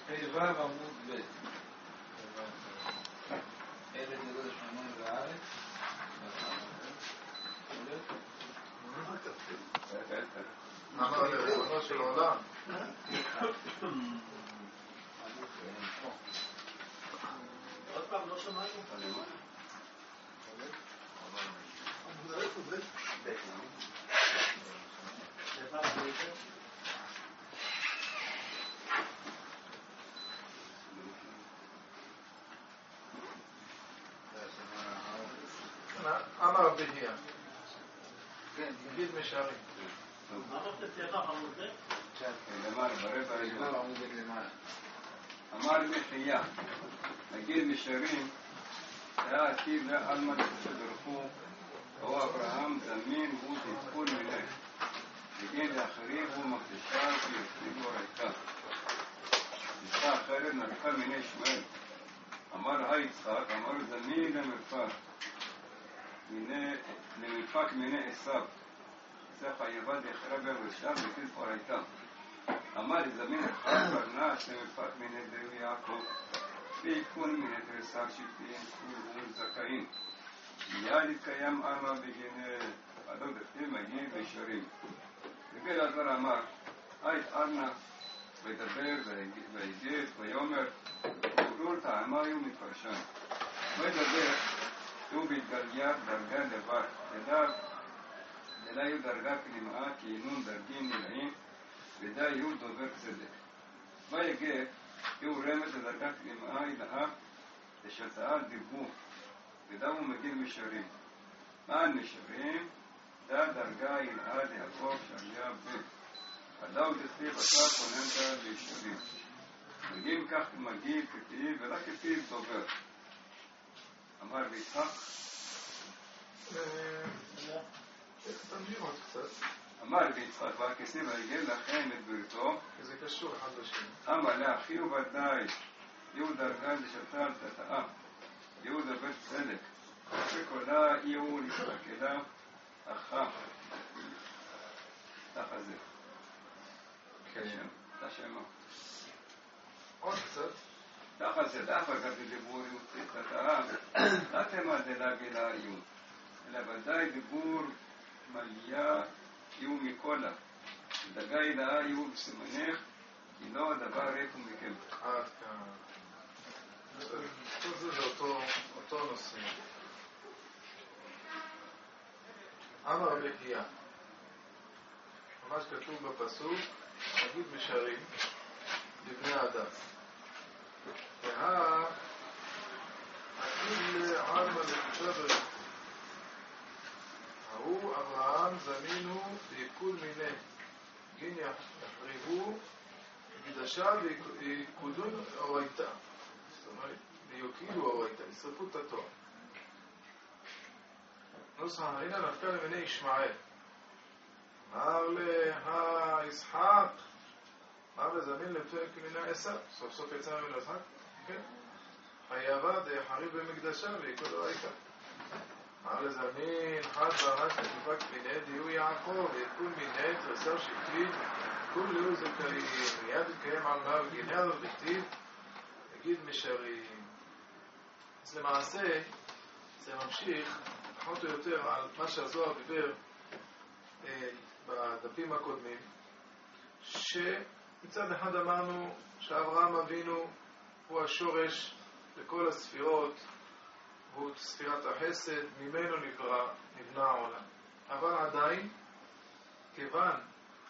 חלבב עמוד ב' אלה דגל שמיים לארץ אמר לריבונו של עולם עוד פעם לא שמענו אמר בדיה גיד משערים אמר מחייה נגיד משערים היה עתיד לאלמה שדרכו הוא אברהם זמין הוא תתפול מלך נגיד לאחרים הוא מקדישה ויוצאים ריקה נשתה אחרת נרקה מיני ישמעאל אמר יצחק אמר זמין למפק מיני עשיו זה חייבה דחרה ברשם וכן פורייתם אמר זמין אחד פרנס למפק מיני דו יעקב ויקון מיני דרסק שפיים כולו זכאים מיד התקיים אמה בגיני עדו דפים מגיעים וישרים וגיל עזר אמר ארנה וידבר ויגד ויומר ודור טעמיו מפרשן וידבר הוא בהתגליה דרגה דבר דלה יהיו דרגה כנמאה כי אינון דרגים נלעים ודה יהיו דובר צדק ויגד הוא רמז לדרגה כנמאה הילאה לשצאה דיבור ודה הוא מגיל משרים מען משרים דה דרגה הילאה ליעקב שהיה בן עדה ודפי בשר כוננת וישרים מגיל כך מגיל כתיב ורק כתיב דובר אמר ליצחק תמשיך עוד קצת אמר ליצחק והכסים והגיל לכם את בריתו זה קשור אחד לשני אמר לאחי ודאי יהיו דרגה לשתה תתאה יהיו דבר צדק וקולה יהיו להסתכלה אחר תחזה תשמה עוד קצת תחזה דאפה גבי דיבור יוצאת תתאה לא תמה דלגי לעיון אלא ודאי דיבור מליה יהיו מקולה דגה הילאה יהיו בסימנך כי לא הדבר ריק ומכם עד כאן זה אותו נושא אמר בדיה ממש כתוב בפסוק נגיד משרים לבני אדם עתיד לעלמא לחשבר ההוא אברהם זמינו ויקול מיני גין יחריבו וקדשה ויקודון אורייתה זאת אומרת ויוקילו אורייתה ישרפו את התואר נוסח הנה נפקה למיני ישמעאל אמר לה ישחק מה בזמין לפרק מיני עשיו סוף סוף יצא ממנו ישחק כן חייבה דחריב במקדשה ויקול אורייתה אמר לזמין חד פרנס לפרק מיני דיו יעקב ויקול מיני תרסר שכתיב כולו זכאים מיד התקיים על מה וגינה לו בכתיב נגיד משרים אז למעשה זה ממשיך פחות או יותר על מה שהזוהר דיבר בדפים הקודמים שמצד אחד אמרנו שאברהם אבינו הוא השורש לכל הספירות והוא ספירת החסד ממנו נבנה העולם אבל עדיין כיוון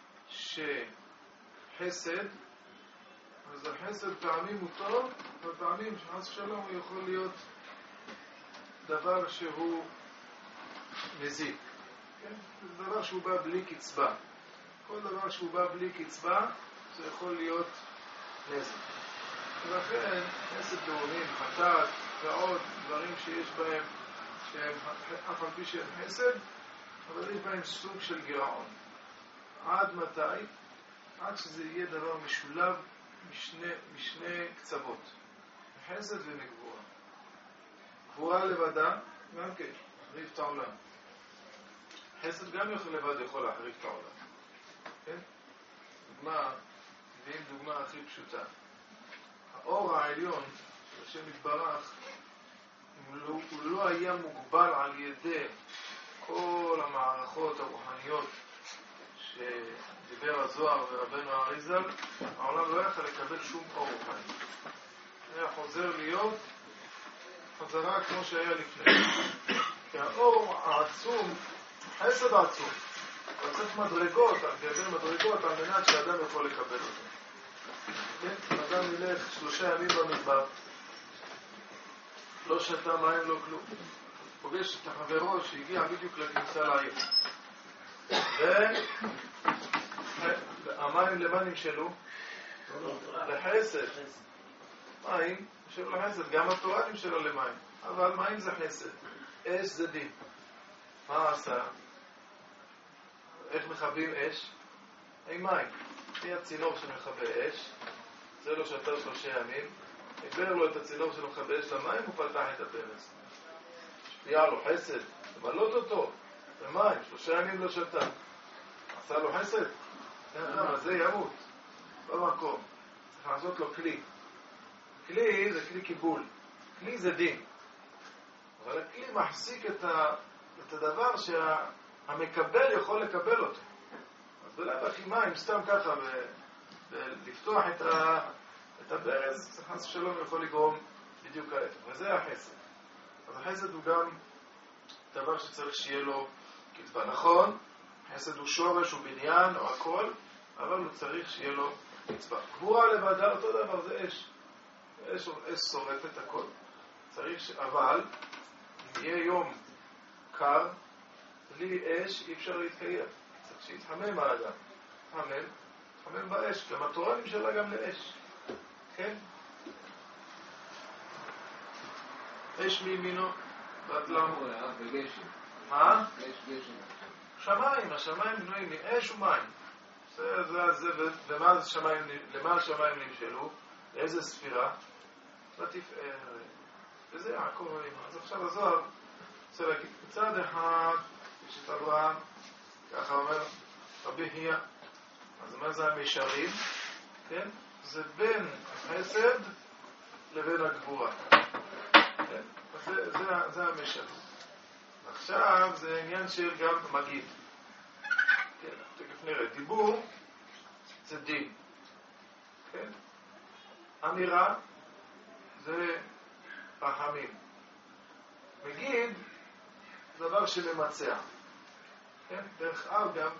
שחסד אז החסד פעמים הוא טוב ופעמים שחס שלום הוא יכול להיות דבר שהוא מזיק כן? זה דבר שהוא בא בלי קצבה כל דבר שהוא בא בלי קצבה זה יכול להיות נזק ולכן חסד דורמים, חטאת ועוד דברים שיש בהם שהם אף על פי שהם חסד אבל יש בהם סוג של גירעון עד מתי? עד שזה יהיה דבר משולב משני קצוות חסד ומגבורה גבורה לבדה גם כן להחריב את העולם חסד גם לבד יכול להחריב את העולם כן? דוגמה, ואם דוגמה הכי פשוטה האור העליון, השם יתברך, הוא לא היה מוגבל על ידי כל המערכות הרוחניות שדיבר הזוהר ורבנו האריזל, העולם לא יכול לקבל שום אור רוחני. היה חוזר להיות חזרה כמו שהיה לפני. כי האור העצום, חסד העצום, הוא צריך מדרגות, גדר מדרגות על מנת שאדם יכול לקבל אותו. אדם ילך 3 ימים במדבר, לא שתה מים, לא כלום. פוגש את החברו שהגיע בדיוק לכניסה לעיר. והמים למה נמשלו? לחסד. מים נמשלו לחסד, גם התורה נמשלה למים. אבל מים זה חסד. אש זה דין. מה עשה? איך מכבים אש? עם מים. היא הצינור שמכבה אש. זה לא שתה 3 ימים. הגבר לו את הצינור שמכבה אש למים, הוא פתח את הפרס. השפיע לו חסד. למלות אותו. במים. 3 ימים לא שתה. עשה לו חסד? אז זה ימות. במקום. צריך לעשות לו כלי. כלי זה כלי קיבול. כלי זה דין. אבל הכלי מחזיק את הדבר שהמקבל יכול לקבל אותו. אז בלב הכי מים, סתם ככה, ולפתוח את הברז, חס ושלום יכול לגרום בדיוק ההפך. וזה החסד. אז החסד הוא גם דבר שצריך שיהיה לו קצבה. נכון, חסד הוא שורש, הוא בניין, או הכל, אבל הוא צריך שיהיה לו קצבה. גבורה לבדה, אותו דבר, זה אש. אש שורפת הכל. אבל אם יהיה יום קר, בלי אש אי אפשר להתקיים. צריך שיתחמם האדם. תחמם באש. גם התורה נמשלה גם לאש. כן? אש מימינו, באטלם. בגשם. מה? יש גשם. שמיים, השמיים בנויים מאש ומים. למה השמיים נמשלו? לאיזה ספירה? לתפארת. וזה יעקב אבינו. אז עכשיו הזוהר רוצה להגיד, בצד אחד יש את אברהם, ככה אומר רבי חייא. אז מה זה המשרים? כן? זה בין החסד לבין הגבורה. כן? אז זה המשרים. עכשיו זה עניין של גם מגיד. כן, תכף נראה. דיבור זה דין. כן? אמירה זה רחמים. מגיד דבר שממצע. כן? דרך אגב,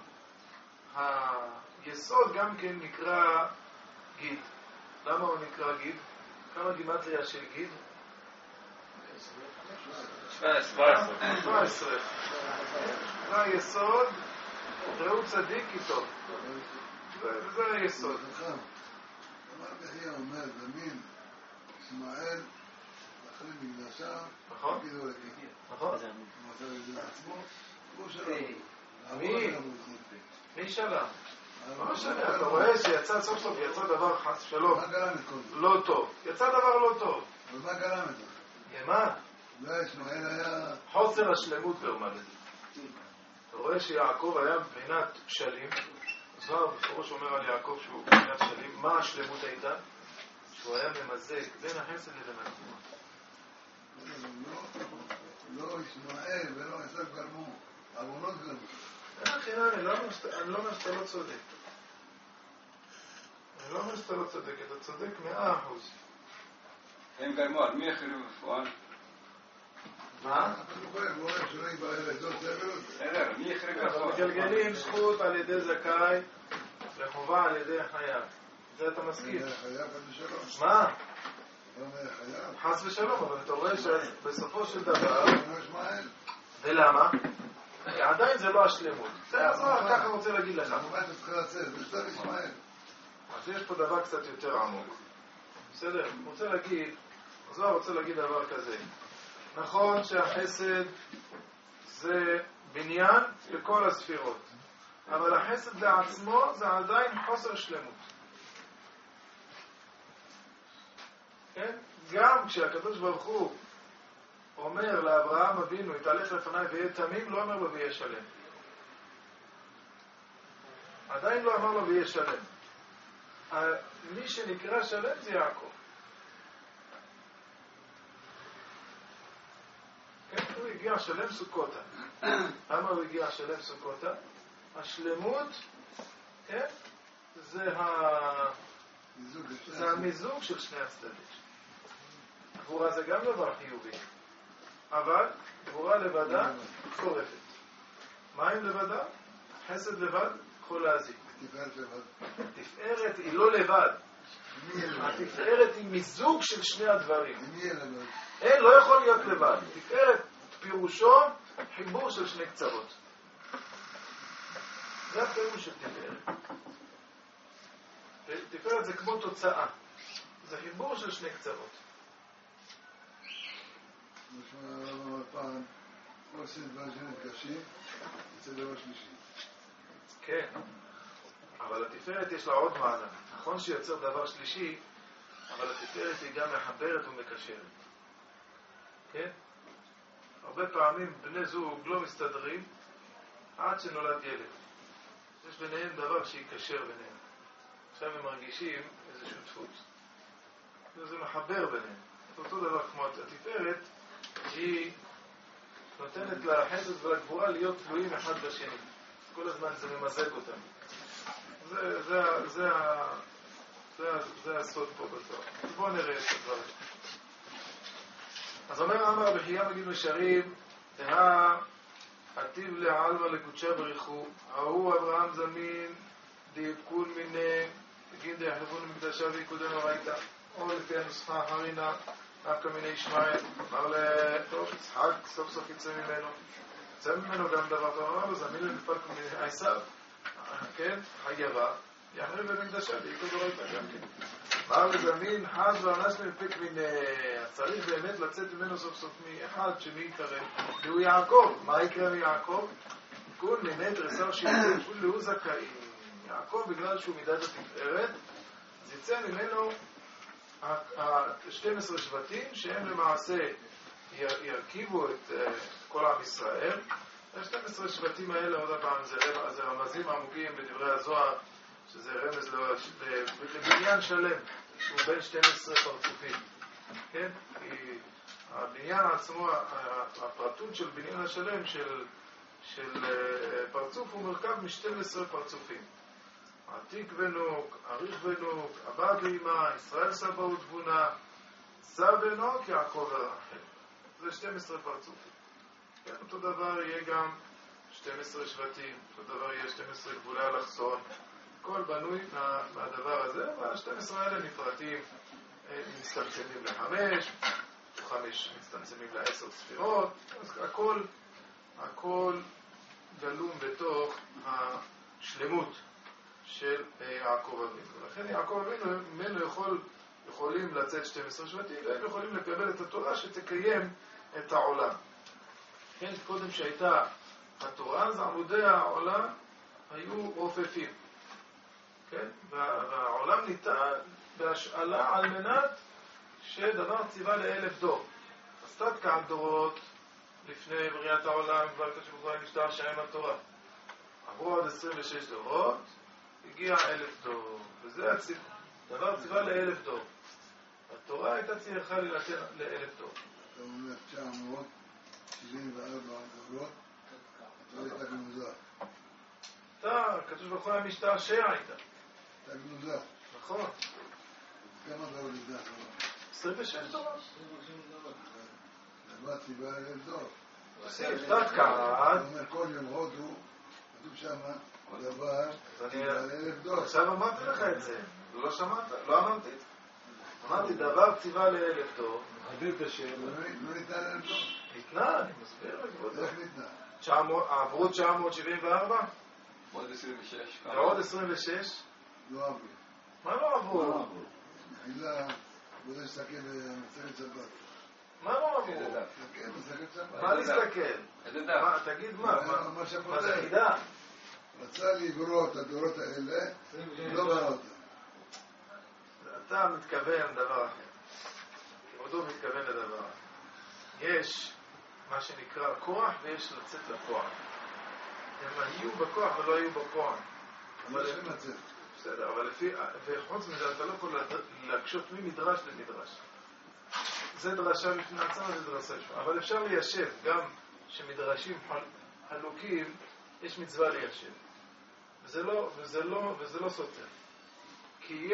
היסוד גם כן נקרא גיד. למה הוא נקרא גיד? כמה גימטריה של גיד? 17. זה היסוד, ראו צדיק איתו. וזה היסוד. אמר בחייה אומר, זמין, ישמעאל, אחרי מקדשה, נכון? תגידו לכי. נכון? הוא עושה את זה לעצמו, הוא שלם. מי שלם? לא משנה, אתה רואה שיצא סוף סוף, יצא דבר חס שלום. מה גרם את כל זה? לא טוב. יצא דבר לא טוב. אבל מה גרם את זה? למה? לא, ישמעאל היה... חוסר השלמות גרמה לזה. אתה רואה שיעקב היה בבחינת שלים. זוהר בפירוש אומר על יעקב שהוא בבחינת שלים. מה השלמות הייתה? שהוא היה ממזג בין החסד לבין הגבורה. לא ישמעאל ולא עשב גרמו, עוונות גרמו. אני לא אומר שאתה לא צודק. אני לא אומר שאתה לא צודק, אתה צודק 100%. הם גרמו, על מי החריבו בפועל? מה? הוא רואה שלא יברר את זאת, זה ולא זה. בסדר, מי החריבו אנחנו בפועל? מגלגלים זכות על ידי זכאי וחובה על ידי חייב. זה אתה מסכים. חייב חד ושלום. מה? אתה אומר חייב? חס ושלום, אבל אתה רואה שבסופו של דבר... לא ישמעאל. ולמה? עדיין זה לא השלמות. זה הזוהר, ככה רוצה להגיד לך. מה אתה צריך לצאת? זה שטר ישמעאל. אז יש פה דבר קצת יותר עמוק. בסדר? הזוהר רוצה להגיד דבר כזה. נכון שהחסד זה בניין לכל הספירות. אבל החסד לעצמו זה עדיין חוסר שלמות. כן? גם כשהקדוש ברוך הוא אומר לאברהם אבינו, יתהלך לפניי ויהיה תמים, לא אומר לו ויהיה שלם. עדיין לא אמר לו ויהיה שלם. מי שנקרא שלם זה יעקב. הגיע שלם סוכותה. למה הוא הגיע שלם סוכותה? השלמות, כן? זה המיזוג של שני הצדדים. גבורה זה גם דבר חיובי, אבל גבורה לבדה חורפת. מים לבדה, חסד לבד, יכול להזיק. תפארת היא לא לבד. התפארת היא מיזוג של שני הדברים. אין, לא יכול להיות לבד. תפארת פירושו חיבור של שני קצוות. זה הפירוש של תפארת. תפארת זה כמו תוצאה. זה חיבור של שני קצוות. נשמע פעם, כל עושים דברים שנפגשים, יצא דבר שלישי. כן, אבל התפארת יש לה עוד מעלה. נכון שיוצר דבר שלישי, אבל התפארת היא גם מחברת ומקשרת. כן? הרבה פעמים בני זוג לא מסתדרים עד שנולד ילד. יש ביניהם דבר שיקשר ביניהם. עכשיו הם מרגישים איזו שותפות. זה מחבר ביניהם. אותו דבר כמו התפארת, היא נותנת לחסד ולגבורה להיות תלויים אחד בשני. כל הזמן זה ממזג אותם. זה הסוד פה בתואר. בואו נראה את הדברים. אז אומר אמר בחייה מגיד משרים, עתיב לעלמא לקודשה בריחו, ההוא אברהם זמין דיבקון מיני, תגיד יחלפון למקדשה ויקודם הביתה, או לפי הנוסחה הרינה, דווקא מיני ישמעאל. אמר לטוב, יצחק סוף סוף יצא ממנו. יצא ממנו גם דבר טוב, אמר לו, זמין למפק מיני עשיו, כן, חייבה, יחלף במקדשה ויקודם הביתה גם כן. אמר לזמין חז ואנס למפק מיני, צריך באמת לצאת ממנו סוף סוף מאחד שמי יקרא, והוא יעקב. מה יקרא מיעקב? כל מיני תרסר שיוצא, כולו זכאים. יעקב בגלל שהוא מידת התפארת, אז יצא ממנו 12 שבטים שהם למעשה ירכיבו את כל עם ישראל. ה-12 שבטים האלה, עוד הפעם, זה רמזים עמוקים בדברי הזוהר, שזה רמז לבניין שלם, שהוא בין 12 פרצופים. כן? כי הבניין עצמו, הפרטות של בניין השלם של פרצוף הוא מורכב מ-12 פרצופים. עתיק ונוק, אריך ונוק, אבא ואמא, ישראל סבא ותבונה, סב ונוק, יעקב ורחל. זה 12 פרצופים. כן, אותו דבר יהיה גם 12 שבטים, אותו דבר יהיה 12 גבולי אלכסון. הכל בנוי מהדבר הזה, וה-12 האלה נפרטים, מצטמצמים ל5, 5 מצטמצמים ל10 ספירות, אז הכל גלום בתוך השלמות של יעקב אבינו. ולכן יעקב אבינו, ממנו יכולים לצאת 12 שבטים, והם יכולים לקבל את התורה שתקיים את העולם. כן, קודם שהייתה התורה, אז עמודי העולם היו רופפים. כן? והעולם ניתן בהשאלה על מנת שדבר ציווה ל1000 דור. אז תתקע דורות לפני בריאת העולם, כבר כשבוכו עם משטר שהם התורה. עברו עוד 26 דורות, הגיע 1000 דור, וזה דבר ציווה ל1000 דור. התורה הייתה צריכה להינתן ל1000 דור. אתה אומר 974 דורות, התורה הייתה גנוזה. כתוב בכל המשטר שעה הייתה. הייתה גנוזה. נכון. כמה דורות הייתה? 26 דורות. מה ציווה ל1000 דור? תתקע. אתה אומר כל יום הודו, כתוב שמה, דבר ציווה ל1000 דור. עכשיו אמרתי לך את זה, לא שמעת? לא אמרתי? אמרתי דבר ציווה ל1000 דור. מחדד את השאלה. לא ניתן 1000 דור. ניתנה, אני מסביר לכבודו. איך ניתנה? עברו 974? עוד 26. ועוד 26? לא עברו. מה לא עברו? מחילה, בואו נסתכל במצגת שבת. מה לא עברו? נסתכל במצגת שבת. מה להסתכל? איזה דף? תגיד מה? מה מה שפותח. זה חידה? רצה לברוא את הדורות האלה, לא ברא אותם. אתה מתכוון דבר אחר. כבודו מתכוון לדבר. יש מה שנקרא כוח ויש לצאת לכוח. הם היו בכוח ולא היו בכוח. אבל יש לצאת. בסדר, אבל וחוץ מזה אתה לא יכול להקשות ממדרש למדרש. זה דרשה בפני עצמה וזה דרשה בפני. אבל אפשר ליישב גם שמדרשים חלוקים, יש מצווה ליישב. וזה לא סותר. כי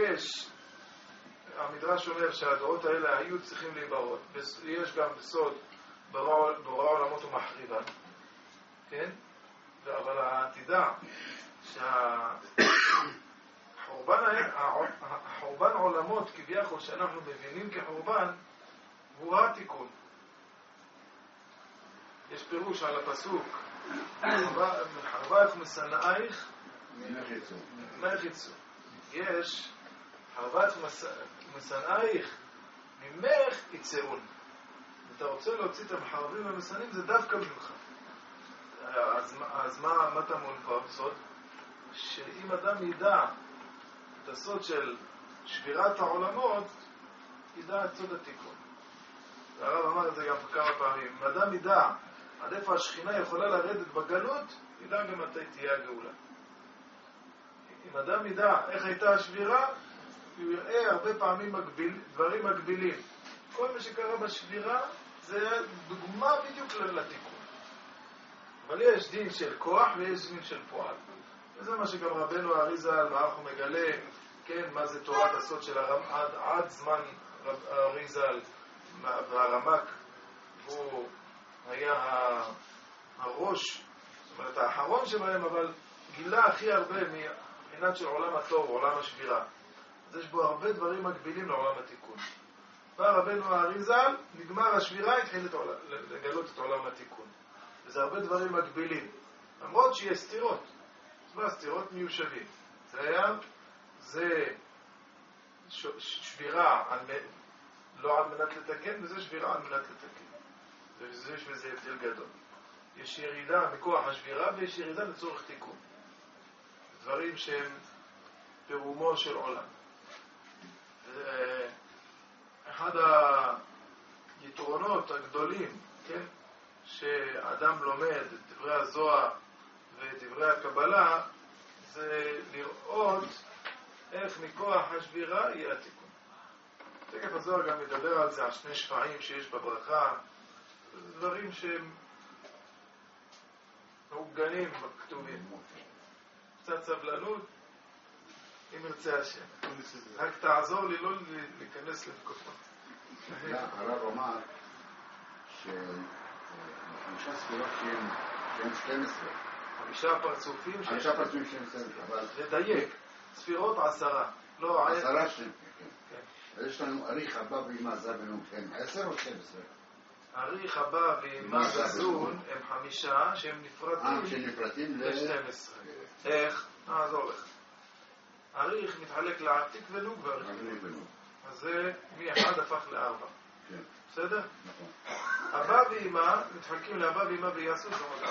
המדרש אומר שהדורות האלה היו צריכים להיברות. יש גם בסוד בורא עולמות ומחריבן. כן? אבל תדע שהחורבן עולמות כביכול שאנחנו מבינים כחורבן הוא התיקון. יש פירוש על הפסוק חרבך משנאייך ממך יצאו. יש חרבך משנאייך ממך יצאון. אתה רוצה להוציא את המחרבים והמשנאים זה דווקא ממך. אז מה תמון פה? סוד שאם אדם ידע את הסוד של שבירת העולמות, ידע את סוד התיקון. והרב אמר את זה גם כמה פעמים. אם אדם ידע עד איפה השכינה יכולה לרדת בגלות, ידע גם מתי תהיה הגאולה. אם אדם ידע איך הייתה השבירה, הוא יראה הרבה פעמים דברים מגבילים. כל מה שקרה בשבירה זה דוגמה בדיוק לתיקון. אבל יש דין של כוח ויש דין של פועל. וזה מה שגם רבנו האריז"ל ואנחנו מגלה, כן, מה זה תורת הסוד של עד זמן האריז"ל והרמק, והוא היה הראש, זאת אומרת האחרון שבהם, אבל גילה הכי הרבה מבחינת של עולם התור, עולם השבירה. אז יש בו הרבה דברים מקבילים לעולם התיקון. בא רבנו האריז"ל, נגמר השבירה, התחיל לגלות את עולם התיקון. וזה הרבה דברים מקבילים. למרות שיש סתירות. מה סתירות מיושבים? זה שבירה לא על מנת לתקן, וזה שבירה על מנת לתקן. יש בזה הבדל גדול. יש ירידה מכוח השבירה ויש ירידה לצורך תיקון. דברים שהם פירומו של עולם. אחד היתרונות הגדולים, כן, שאדם לומד את דברי הזוהר ואת דברי הקבלה, זה לראות איך מכוח השבירה יהיה התיקון. תכף הזוהר גם מדבר על זה, על שני שפעים שיש בברכה, דברים שהם מעוגנים בכתובים. קצת סבלנות, אם ירצה השם. רק תעזור לי לא להיכנס למקופה. הרב אמר שחמישה ספירות שהן 12. חמישה פרצופים שהן 12, אבל... לדייק, ספירות 10. לא, 10 12. אז יש לנו אריך הבא ואימה זבנון, הם 10 או 12? אריך הבא ואימה זזון הם 5 שהם נפרדים ל-12. איך? נעזור לך. אריך מתחלק לעתיק ונוג ואריך ונוג. אז זה מ-1 הפך ל-4. בסדר? אבא ואמא מתחלקים לאבא ואמא ויעשו, זאת אומרת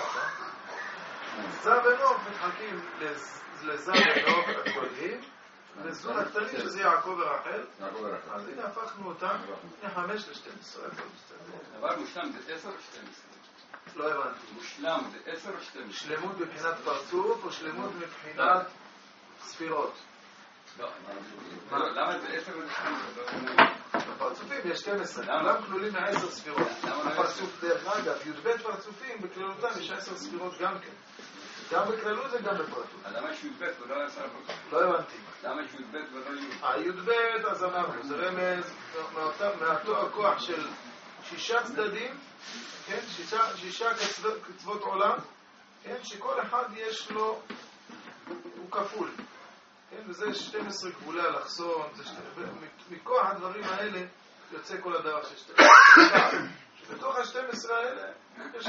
4. זב ונוב מתחלקים לזב ונוב הגדולים, לזון הקטנים שזה יעקב ורחל. אז הנה הפכנו אותם מ-5 ל-12. דבר מושלם זה 10 או 12? לא הבנתי. מושלם זה 10 או 12? שלמות מבחינת פרצוף או שלמות מבחינת ספירות? לא, למה זה 10 או 12? בפרצופים יש 12, כולם כלולים מ10 ספירות. הפרצוף דרך אגב, י"ב פרצופים בכללותם יש 10 ספירות גם כן. גם בכללות וגם בפרצוף. למה יש י"ב ולא 10? לא הבנתי. למה יש י"ב ולא י'? הי"ב, אז אמרנו, זה רמז מאותו הכוח של 6 צדדים, כן? 6 קצוות עולם, כן? שכל אחד יש לו, הוא כפול. כן? וזה 12 גבולי אלכסון, מכוח הדברים האלה יוצא כל הדבר של 12. שבתוך ה-12 האלה יש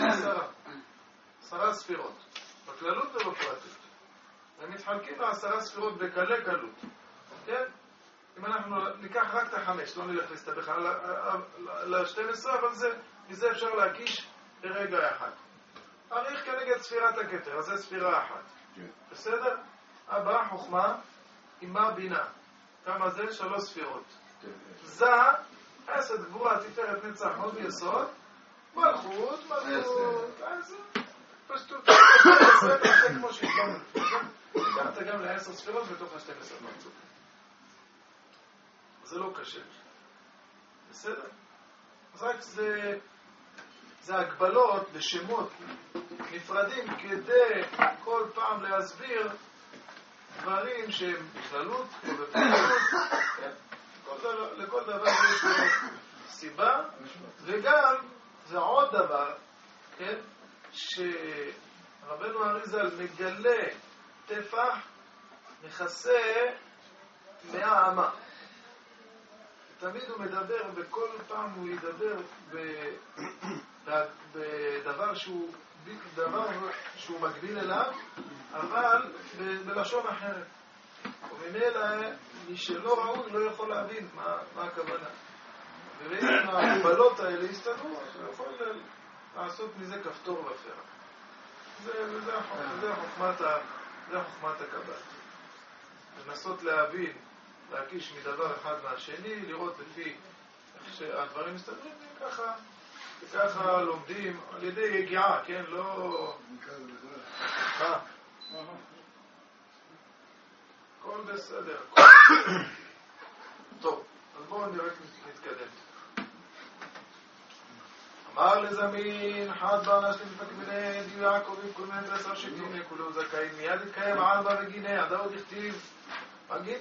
10 ספירות, בכללות ובפרטות. הם מתחלקים ל10 ספירות בקלי קלות. כן? אם אנחנו ניקח רק את 5, לא נלך להסתבך ל-12, אבל מזה אפשר להקיש ברגע אחד. אריך כנגד ספירת הכתר, אז זה ספירה אחת. בסדר? הבאה חוכמה, אימה בינה. כמה זה? 3 ספירות. זה, חסד, גבורה, תפארת, נצח, הוד ויסוד, מלכות, פשטות. זה כמו שהתלמנו. הגעת גם ל10 ספירות בתוך ה-12 פרצופים. זה לא קשה. בסדר? אז רק זה הגבלות ושמות נפרדים כדי כל פעם להסביר דברים שהם בכללות או בפרטות. לכל דבר יש לו סיבה, וגם זה עוד דבר, כן, שרבנו אריז"ל מגלה טפח מכסה 100 אמה. תמיד הוא מדבר, בכל פעם הוא ידבר בדבר שהוא מקביל אליו, אבל בלשון אחרת. וממילא מי שלא ראוי לא יכול להבין מה הכוונה. ואם ההגבלות האלה יסתדרו, אז הוא יכול לעשות מזה כפתור ופרח. זה חוכמת הקבלה. לנסות להבין, להקיש מדבר אחד מהשני, לראות לפי איך שהדברים מסתדרים, וככה לומדים על ידי יגיעה, כן? לא... הכל בסדר. טוב, אז בואו נראה נתקדם. אמר לזמין, חד בענש למפקמיני דיו יעקב עם כל מיני 10 שקלים כולו זכאים, מיד התקיים עלבה וגיני, עדה עוד הכתיב, מגיד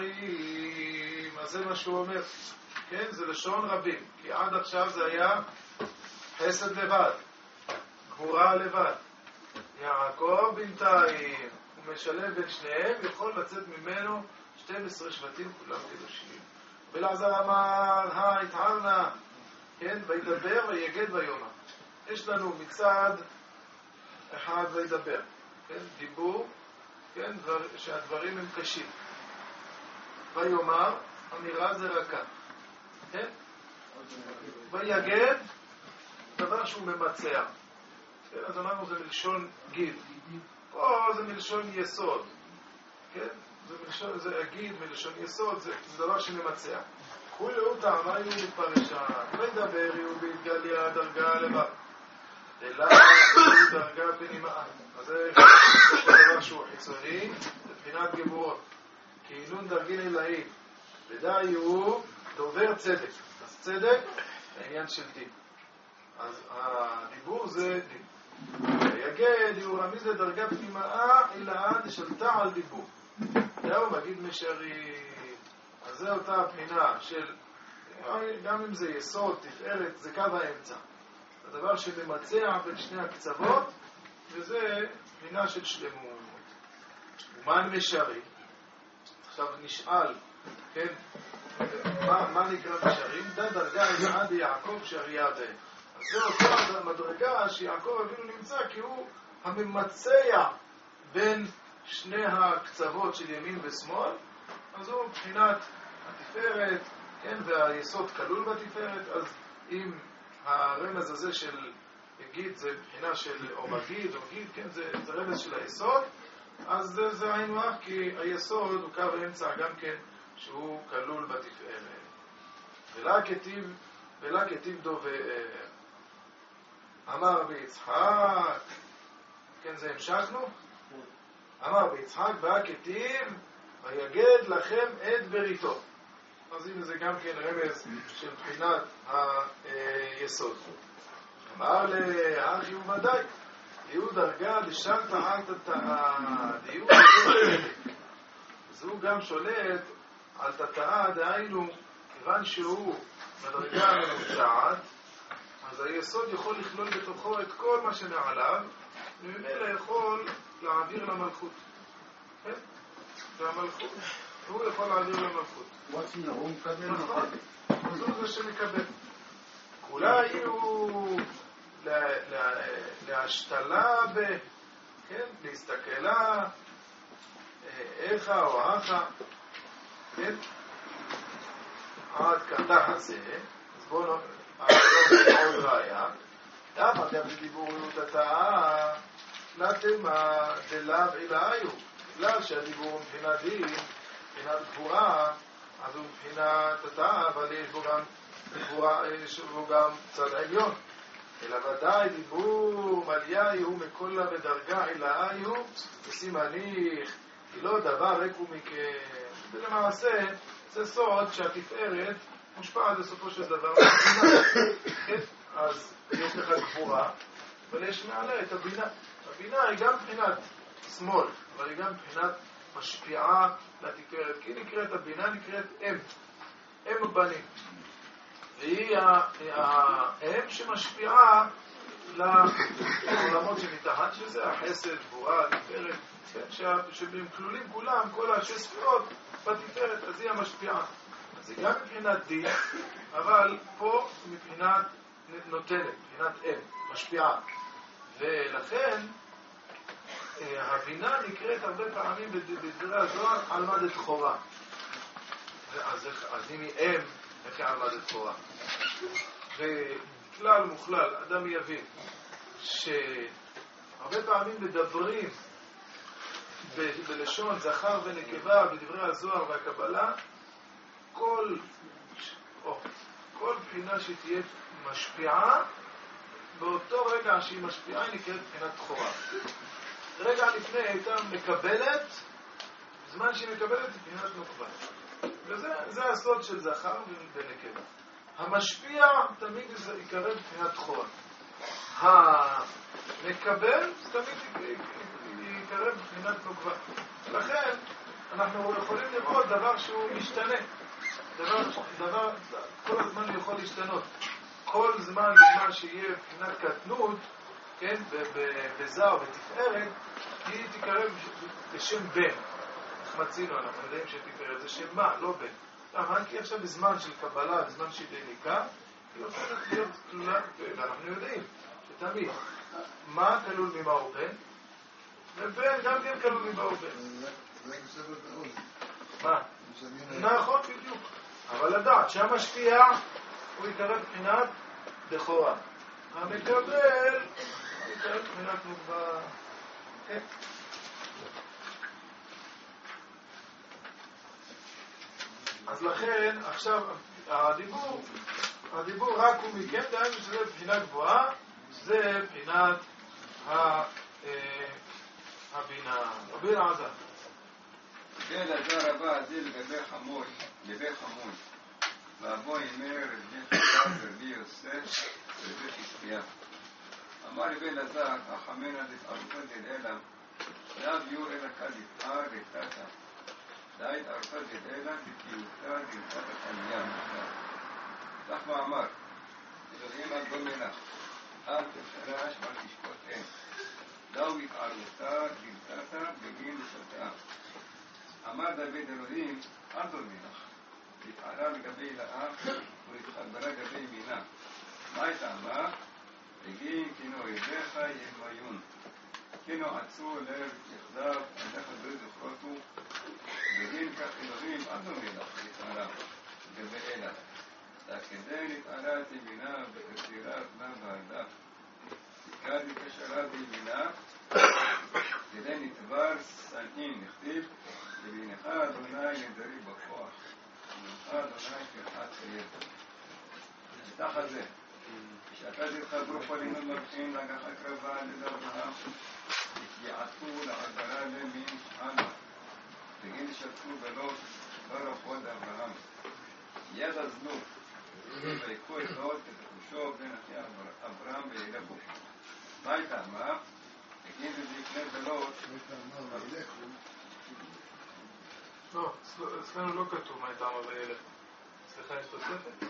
משרים, אז זה מה שהוא אומר. כן, זה לשון רבים, כי עד עכשיו זה היה חסד לבד, גבורה לבד. יעקב בינתיים, הוא משלב בין שניהם, יכול לצאת ממנו 12 שבטים כולם קדושים. ולעזר אמר, התערנה, כן, וידבר ויגד ויאמר. יש לנו מצד אחד וידבר, כן, דיבור, כן, שהדברים הם קשים. ויאמר, אמירה זה רכה, כן? ויגד, דבר שהוא ממצע. כן, אז אמרנו זה מלשון גיד. פה זה מלשון יסוד. כן? זה אגיד מלשון יסוד, זה דבר שממצע. כולו טעמה יהיו בפרשה, וידבר יהיו בהתגליה דרגה לבד. אלא יהיו דרגה בנימה. אז זה דבר שהוא חיצוני, מבחינת גבורות. כי אינון דרגין אלוהים. ודאי הוא דובר צדק. אז צדק, העניין של דין. אז הדיבור זה דין. יגד יהיו רמיז לדרגה פנימאה, אלא עד שלטה על דיבור. זהו מגיד משרי. אז זה אותה הבחינה של, גם אם זה יסוד, תפארת, זה קו האמצע. הדבר שממצע בין שני הקצוות, וזה בחינה של שלמות. ומן משרי. עכשיו נשאל, כן, מה נקרא משרים? דה דרגה עד יעקב שריה דה. אז זה אותה מדרגה שיעקב אבינו נמצא, כי הוא הממצע בין שני הקצוות של ימין ושמאל, אז הוא מבחינת התפארת, כן, והיסוד כלול בתפארת. אז אם הרמז הזה של גיד זה מבחינה של או מגיד או גיד, כן, זה רמז של היסוד, אז זה היינו אך, כי היסוד הוא קו האמצע גם כן שהוא כלול בתפארת. ולה כתיב דו אמר ביצחק, כן, זה המשכנו? אמר ביצחק בא כתיב ויגד לכם את בריתו. אז הנה זה גם כן רמז של בחינת היסוד. אמר לאחי וודאי יהיו דרגה לשלטה על תתאה, יהיו צדק. אז הוא גם שולט על תתאה, דהיינו כיוון שהוא מדרגה ממוצעת, אז היסוד יכול לכלול בתוכו את כל מה שמעליו, וממילא יכול להעביר למלכות. כן? והמלכות, הוא יכול להעביר למלכות. הוא מקבל נכון. זה שמקבל. אולי יהיו להשתלה כן? להסתכלה איך או אחה, כן? עד כתח הזה, אז בואו עוד ראיה. דמה גם בדיבוריות התאה, לתמה דלאו אלאיו. בגלל שהדיבור מבחינת דין, מבחינת גבורה, אז הוא מבחינת התאה, אבל יש בו גם גבורה, יש בו גם צד עליון. אלא ודאי דיבור מליאי הוא מקולה בדרגה אלאי הוא וסימניך, כי לא דבר ריק ומכם. ולמעשה זה סוד שהתפארת מושפעת בסופו של דבר. כן? אז יש לך גבורה, אבל יש מעלה את הבינה. הבינה היא גם מבחינת שמאל, אבל היא גם מבחינת משפיעה לתפארת. כי נקראת הבינה, נקראת אם הבנים. והיא האם שמשפיעה לעולמות שמתחת, שזה החסד, גבורה, תפארת, שהם כלולים כולם, כל השש ספירות בתפארת, אז היא המשפיעה. אז היא גם מבחינת דין, אבל פה מבחינת נותנת, מבחינת אם, משפיעה. ולכן הבינה נקראת הרבה פעמים בדברי הזוהר עלמדת חורה. אז אם היא אם, איך היא עלמדת חורה? וכלל מוכלל, אדם יבין שהרבה פעמים מדברים בלשון זכר ונקבה בדברי הזוהר והקבלה, כל בחינה שתהיה משפיעה, באותו רגע שהיא משפיעה היא נקראת בחינת חורה. רגע לפני היא הייתה מקבלת, בזמן שהיא מקבלת היא בחינת נוקבה. וזה הסוד של זכר ונקבה. המשפיע תמיד יקרב בחינת חורה. המקבל תמיד יקרב בחינת נוקבה. לכן אנחנו יכולים לראות דבר שהוא משתנה. דבר כל הזמן יכול להשתנות. כל זמן בזמן שיהיה בחינת קטנות, כן, בזר, בתפארת, היא תקרב בשם בן. מצינו, אנחנו יודעים שתפארת זה שם מה, לא בן. למה? כי עכשיו בזמן של קבלה, בזמן של דניקה, היא הופכת להיות כלולה, ואנחנו יודעים שתמיד מה כלול ממה הוא בן, ובן גם כן כלול ממה הוא בן. זה בסדר תאול. מה? נכון, בדיוק. אבל לדעת שהמשפיע הוא יקרב בחינת דחורה. המקבל הוא יקרב בחינת נוקבה. כן. אז לכן, עכשיו, הדיבור רק הוא מכן, דהיינו שזה בחינה גבוהה, זה בחינת הבינה. רבי אלעזר. רבי אלעזר הבא זה לגבי חמוי, ואבו אמר רבי חזר ורבי יוסף ורבי חזקיה. אמר רבי אלעזר, החמנה דתערותא דלעילא, לאו יור אלא כדתער דתתא. דאית ערותא דלעילא דתיותא דתתא תניא מוכתא. כך מאמר, אלוהים עד לא מלך, אל תפרש ואל תשפוט אין. לאו יתערותא דתתא בגין לשבתאה. אמר דוד אלוהים, עד לא מלך, התערה לגבי לאה ולהתחברה לגבי מינה. מה טעמה? בגין כינו אויביך יהמיון. כינו עצרו לב יחדיו, עליך לא זכרותו. בגין כך אלוהים עד לא מלך התערה לגבי אלה. כדי נתערה את ימינה ותסירה בנה ועדה. כד התקשרה בימינה כדי נתבר שנאים נכתיב לבינך אדוני נדרי בכוח ובינך אדוני פרחת חייב. תחת זה כשאתה תתחברו פה לימוד מרחים להגח הקרבה לדרבנה יעטו לעברה למין ענה בגין שתפו בלוט ברחוד אברהם יד הזנות ויקו את לוט ותחושו בין אחי אברהם וילכו. מה הייתה? מה? תגיד את זה בלוט לא, אצלנו לא כתוב מה הייתה אמר וילך. סליחה, יש תוספת?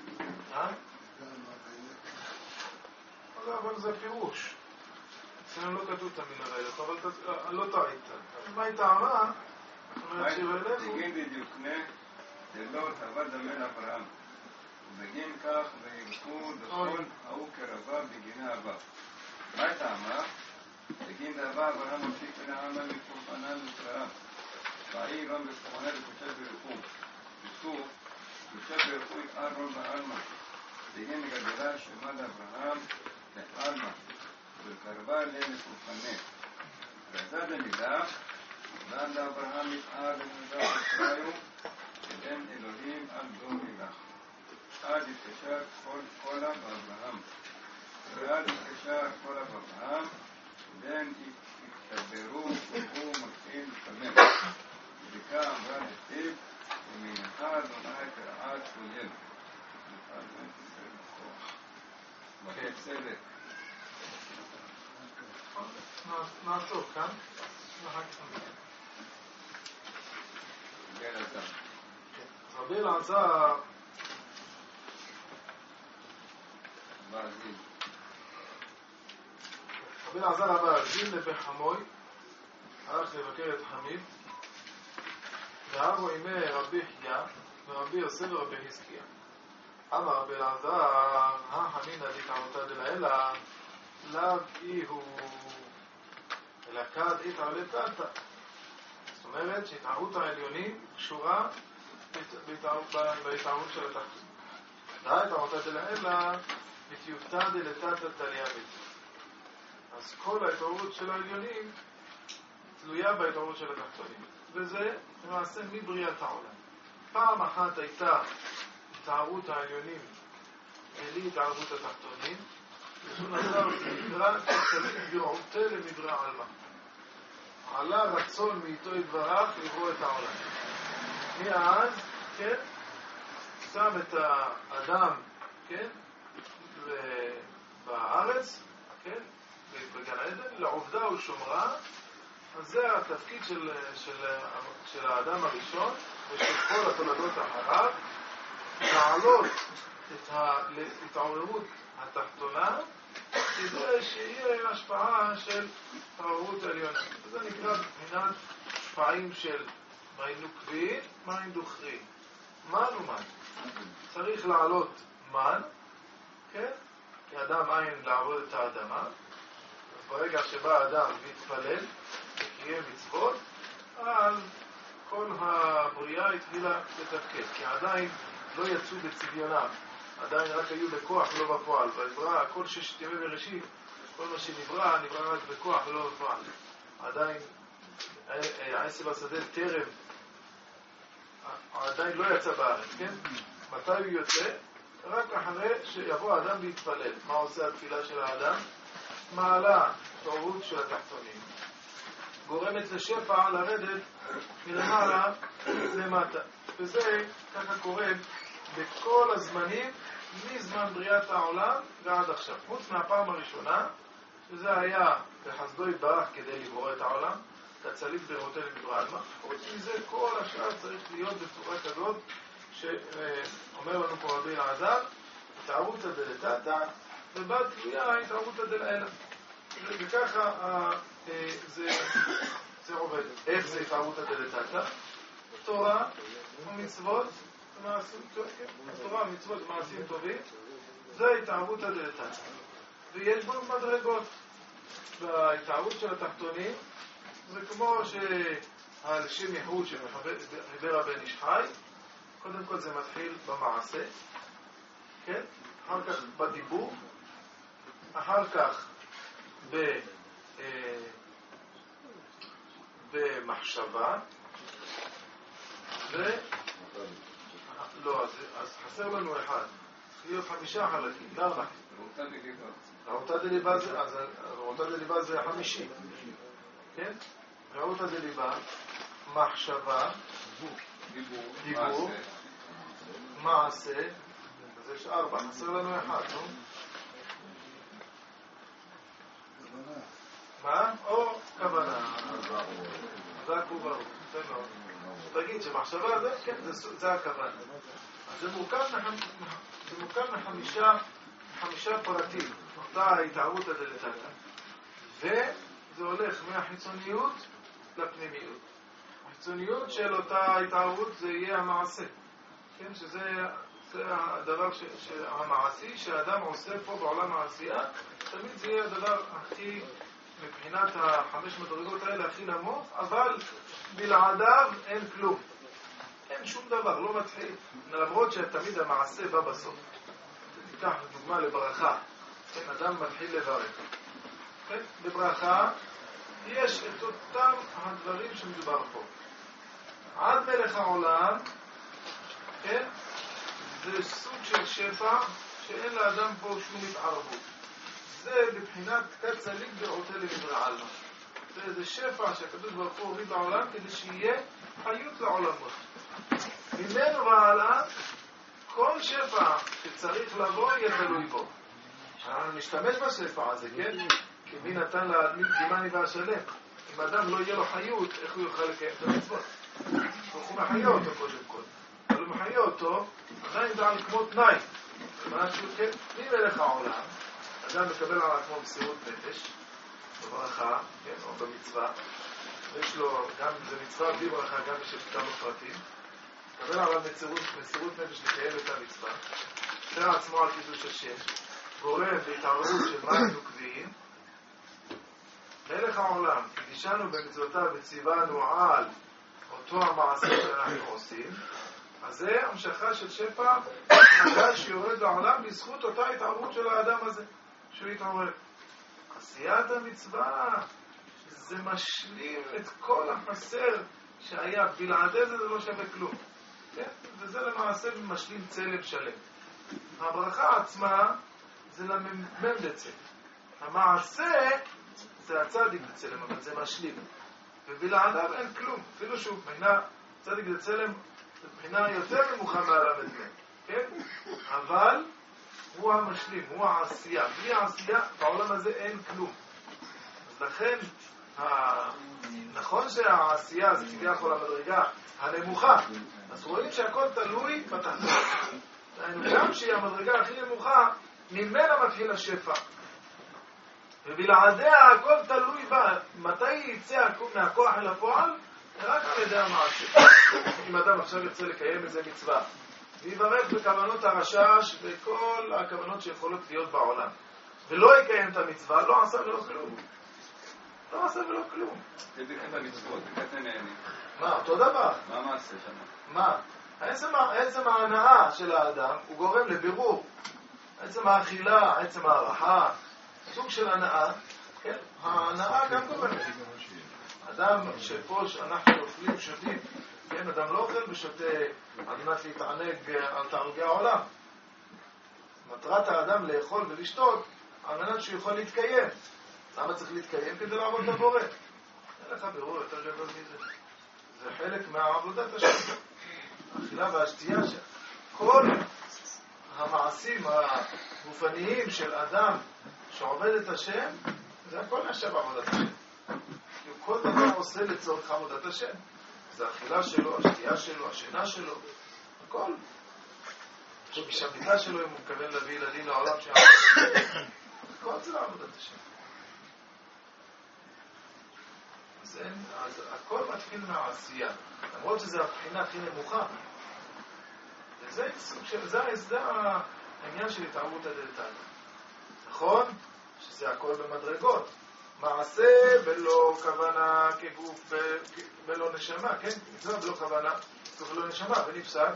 אבל זה פירוש. אצלנו לא כתוב את המילה וילך, אבל לא טעית. מה הייתה אמרה? תגיד ידיוקנה דלוט עבד אמן אברהם ובגין כך וילכו דכל ההוא קרבה בגינה הבא. מה הייתה אמרה? בגין דאבה אברהם מוסיף מן העמה מפורפנה מצרעה והעיר רום בסכונה לקושה ברחום בסוף קושה ברחום את ארון בעלמה בגין לגדלה שמד אברהם לעלמה ובקרבה למפורפנה רזה במידה ועד אברהם יתער למדע ישראל שבין אלוהים על דו מלך עד יתקשר כל באברהם ועד יתקשר כל באברהם בין יתקברו ובו מתחיל לפעמים ובדיקה אמרה לכתיב ומנחה אדוני תרעת אויב נפעל בן ישראל בכוח. סדק. נעצור כאן. ואחר כך נמשיך. רבי אלעזר באזיל. רבי אלעזר הבאזיל לבחמוי, הלך לבקר את חמיו, והרו ימי רבי חייא ורבי יוסף ורבי חזקיה. אמר רבי אלעזר, החמינא דקעותא דלעילא, לאו איהו אלא כד איתרא לתתא. זאת אומרת שהתערות העליונים קשורה בהתערות של התחתונים. דעת עמותא דלעילא בתיובתא דלתתא תליאבית. אז כל ההתערות של העליונים תלויה בהתערות של התחתונים. וזה למעשה מבריאת העולם. פעם אחת הייתה התערות העליונים בלי התערות התחתונים, וזו נזר נקרא כצליק בראותה למברא עלמא. עלה רצון מאיתו יתברך לברוא את העולם. מאז, כן, שם את האדם, כן, בארץ, כן, בגן עדן, לעובדה ושומרה. אז זה התפקיד של האדם הראשון ושל כל התולדות אחריו, לעלות את ההתעוררות התחתונה כדי שיהיה השפעה של התעוררות העליונה. זה נקרא מבחינת השפעים של מים נוקבים, מים דוחרים. מן ומן. צריך לעלות מן, כן? כי אדם עין לעבוד את האדמה. אז ברגע שבא האדם להתפלל וקיים מצוות, אז כל הבריאה התחילה לתפקד, כי עדיין לא יצאו בצביונם, עדיין רק היו בכוח ולא בפועל. בעזרה, כל ששת ימי בראשית, כל מה שנברא, נברא רק בכוח ולא בפועל. עדיין העשב השדה טרם, עדיין לא יצא בארץ, כן? מתי הוא יוצא? רק אחרי שיבוא האדם להתפלל. מה עושה התפילה של האדם? מעלה התעוררות של התחתונים, גורמת לשפע לרדת מלמעלה למטה. וזה ככה קורה בכל הזמנים, מזמן בריאת העולם ועד עכשיו. חוץ מהפעם הראשונה, שזה היה בחסדו יתברך כדי לברוא את העולם, כצליק בראותה למברא עלמא. חוץ מזה, כל השאר צריך להיות בצורה כזאת, שאומר לנו פה רבי אלעזר, התערותא דלתתא, ובה תלויה התערותא דלעילא. וככה זה עובד. איך זה התערותא דלתתא? תורה ומצוות ומעשים טובים. תורה ומצוות ומעשים טובים, זה התערותא דלתתא. ויש בו מדרגות. בהתערות של התחתונים, זה כמו שהשם יחוד שמחבר הבן איש חי, קודם כל זה מתחיל במעשה, כן? אחר כך בדיבור, אחר כך במחשבה, לא, אז חסר לנו אחד, צריך להיות 5 חלקים, למה? ראותא דליבה זה 50, כן? ראותא דליבה, מחשבה, דיבור, מעשה, אז יש 4, חסר לנו אחד, נו? מה? או כוונה. זה הכוונה. תגיד שמחשבה זה, כן, זה הכוונה. אז זה מורכב מחמישה פרטים, אותה ההתערותא דלתתא. וזה הולך מהחיצוניות לפנימיות. החיצוניות של אותה ההתערות זה יהיה המעשה. כן, שזה הדבר המעשי שהאדם עושה פה בעולם העשייה, תמיד זה יהיה הדבר הכי, מבחינת 5 מדרגות האלה, הכי נמוך, אבל בלעדיו אין כלום. אין שום דבר, לא מתחיל. למרות שתמיד המעשה בא בסוף. תיקח דוגמה לברכה. כן, אדם מתחיל לברך. כן, בברכה יש את אותם הדברים שמדובר פה. עד מלך העולם, כן, זה סוג של שפע שאין לאדם פה שום התערבות. זה בבחינת כצליק בראותה למברא עלמא. זה שפע שהקדוש ברוך הוא הוריד לעולם כדי שיהיה חיות לעולמות. ממנו והלאה, כל שפע שצריך לבוא יהיה תלוי בו. אנחנו נשתמש בשפע הזה, כן? כי מי נתן לדמיני והשלם? אם אדם לא יהיה לו חיות, איך הוא יוכל לקיים את המצוות? הוא מחיה אותו קודם כל. אבל הוא מחיה אותו, עדיין זה על כמו תנאי. משהו, כן? מי מלך העולם? אדם מקבל על עצמו מסירות נפש, בברכה, כן? או במצווה. ויש לו, גם אם זה מצווה בלי ברכה, גם יש כמה פרטים. מקבל עליו מסירות נפש לקיים את המצווה. עושה עצמו על קידוש השם. גורם בהתערבות של מים נוקביים. מלך העולם, קידישנו במצוותיו וציוונו על אותו המעשה שאנחנו עושים, אז זה המשכה של שפע חדש שיורד לעולם בזכות אותה התערבות של האדם הזה, שהוא יתעורר. עשיית המצווה זה משלים את כל החסר שהיה, בלעדי זה לא שווה כלום, כן? וזה למעשה משלים צלם שלם. הברכה עצמה זה לממד לצלם, המעשה זה הצדיק בצלם, אבל זה משלים. ובלעדיו אין כלום. אפילו שהוא מבחינה, צדיק בצלם, זה מבחינה יותר נמוכה מהלמד, כן? אבל הוא המשלים, הוא העשייה. בלי העשייה, בעולם הזה אין כלום. אז לכן, נכון שהעשייה זה כביכול המדרגה הנמוכה, אז רואים שהכל תלוי בתחתון. גם שהיא המדרגה הכי נמוכה, ממנה מתחיל השפע. ובלעדיה הכל תלוי בה. מתי יצא מהכוח אל הפועל? רק על ידי המעשה. אם אדם עכשיו ירצה לקיים איזה מצווה, ויברך בכוונות הרשש וכל הכוונות שיכולות להיות בעולם, ולא יקיים את המצווה, לא עשה ולא כלום. לא עשה ולא כלום. זה בקטע המצוות, בקטע נהנים. מה, אותו דבר? מה המעשה שם? מה? עצם ההנאה של האדם הוא גורם לבירור. עצם האכילה, עצם הערכה, סוג של הנאה, כן? ההנאה גם גורמת. אדם שפה שאנחנו אוכלים, שותים, כן? אדם לא אוכל ושותה על מנת להתענג על תענוגי העולם. מטרת האדם לאכול ולשתות על מנת שהוא יכול להתקיים. למה צריך להתקיים? כדי לעבוד לבורא. אין לך בירור יותר גדול מזה. זה חלק מהעבודת השם. האכילה והשתייה כל המעשים הגופניים של אדם שעובד את השם, זה הכל נחשב עבודת השם. כל דבר עושה לצורך עבודת השם. זה האכילה שלו, השתייה שלו, השינה שלו, הכל. שהביטה שלו אם הוא מתכוון להביא ילדים לעולם שם. הכל זה לעבודת השם. אז הכל מתחיל מהעשייה. למרות שזה הבחינה הכי נמוכה. וזה סוג של, זה העניין של התערבות הדלתת. נכון? שזה הכל במדרגות. מעשה בלא כוונה כגוף, בלא נשמה, כן? מצווה בלא כוונה, כגוף בלא נשמה. ונפסק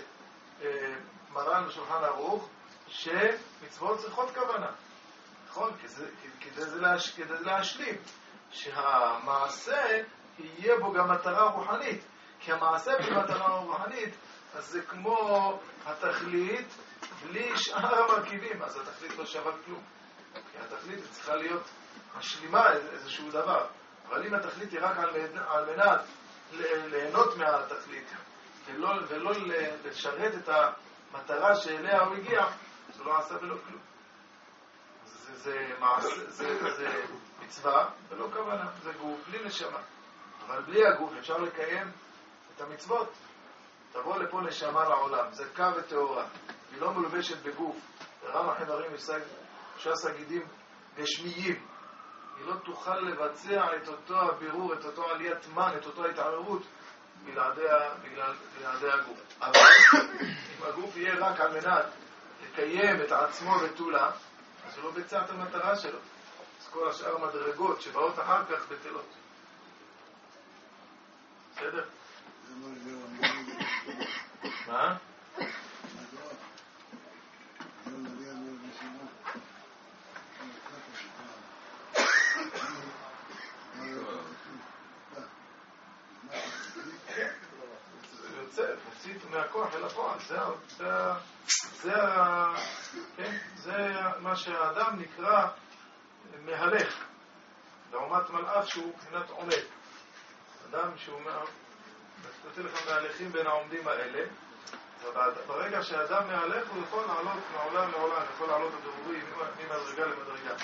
שמרן בשולחן ערוך שמצוות צריכות כוונה. נכון? כדי להשלים. שהמעשה יהיה בו גם מטרה רוחנית. כי המעשה במטרה רוחנית, אז זה כמו התכלית בלי שאר המרכיבים. אז התכלית לא שווה כלום. כי התכלית צריכה להיות משלימה איזשהו דבר. אבל אם התכלית היא רק על מנת ליהנות מהתכלית, ולא לשרת את המטרה שאליה הוא הגיע, זה לא עשה ולא כלום. זה מצווה ולא כוונה, זה גוף בלי נשמה. אבל בלי הגוף אפשר לקיים את המצוות. תבוא לפה נשמה לעולם, זה קו וטהורה, היא לא מלובשת בגוף. ברמה חדרים יש גידים גשמיים. היא לא תוכל לבצע את אותו הבירור, את אותו עליית מן, את אותו התעררות בלעדי הגוף. אבל אם הגוף יהיה רק על מנת לקיים את עצמו ותולה, אז הוא לא ביצע את המטרה שלו. אז כל השאר המדרגות שבאות אחר כך בטלות. בסדר? מה? זה מוציא מהכוח אל הפועל. זה מה שהאדם נקרא מהלך, לעומת מלאך שהוא מבחינת עומד. אדם שהוא נותן לך מהלכים בין העומדים האלה, ברגע שהאדם מהלך הוא יכול לעלות מעולם לעולם, יכול לעלות בדירורים ממדרגה למדרגה.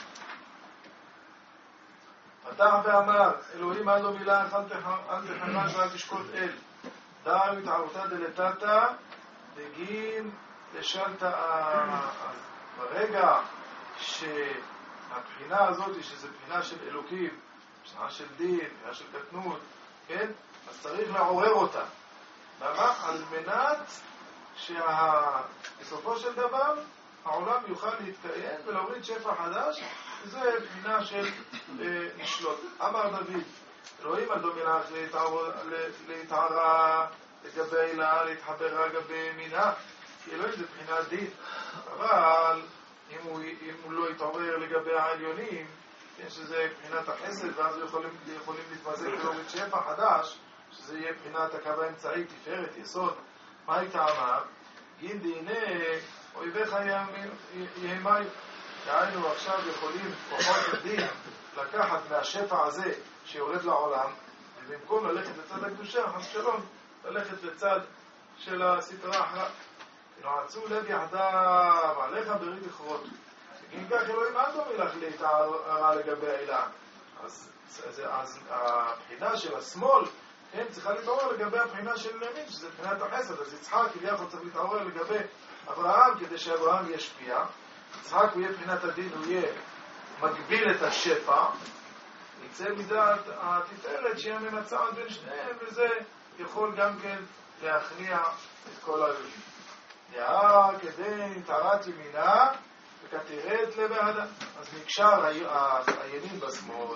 פתח ואמר, אלוהים עד לא מילך, אל תחרש ואל תשקוט אל. דאר מתערותא דלתתא, דגין לשלתא. ברגע שהבחינה הזאת, שזה בחינה של אלוקים, בחינה של דין, בחינה של קטנות, כן? אז צריך לעורר אותה. למה? על מנת שבסופו של דבר העולם יוכל להתקיים ולהוריד שפע חדש, וזה בחינה של לשלוט. אמר דוד, אלוהים עד לא מילך להתערה לגבי אלה, להתחבר לגבי מינה, כי אלוהים זה בחינת דין. אבל אם הוא לא יתעורר לגבי העליונים, שזה בחינת החסד, ואז יכולים להתמזג ולהוריד שפע חדש, שזה יהיה בחינת הקו האמצעי, תפארת, יסוד. מה הייתה אמר? גינדי, הנה, אויביך יהמיו. דהיינו, עכשיו יכולים כוחות הדין לקחת מהשפע הזה שיורד לעולם, ובמקום ללכת לצד הקדושה, חס שלום, ללכת לצד של הסתרה אחרא. נועצו לב יחדיו, עליך ברית לכרות. אם כך אלוהים עד לא מילך להתערה לגבי האלה. אז הבחינה של השמאל, כן, צריכה להתעורר לגבי הבחינה של ימין, שזה בחינת החסד. אז יצחק כביכול צריך להתעורר לגבי אברהם, כדי שאברהם ישפיע. יצחק הוא יהיה בחינת הדין, הוא יהיה מגביל את השפע, יצא מידת התפארת שהיא ממצעת בין שניהם, וזה יכול גם כן להכניע את כל היהודים. יער כדי נתערת ימינה וכתירת לבעדה. אז נקשר הימין בשמאל.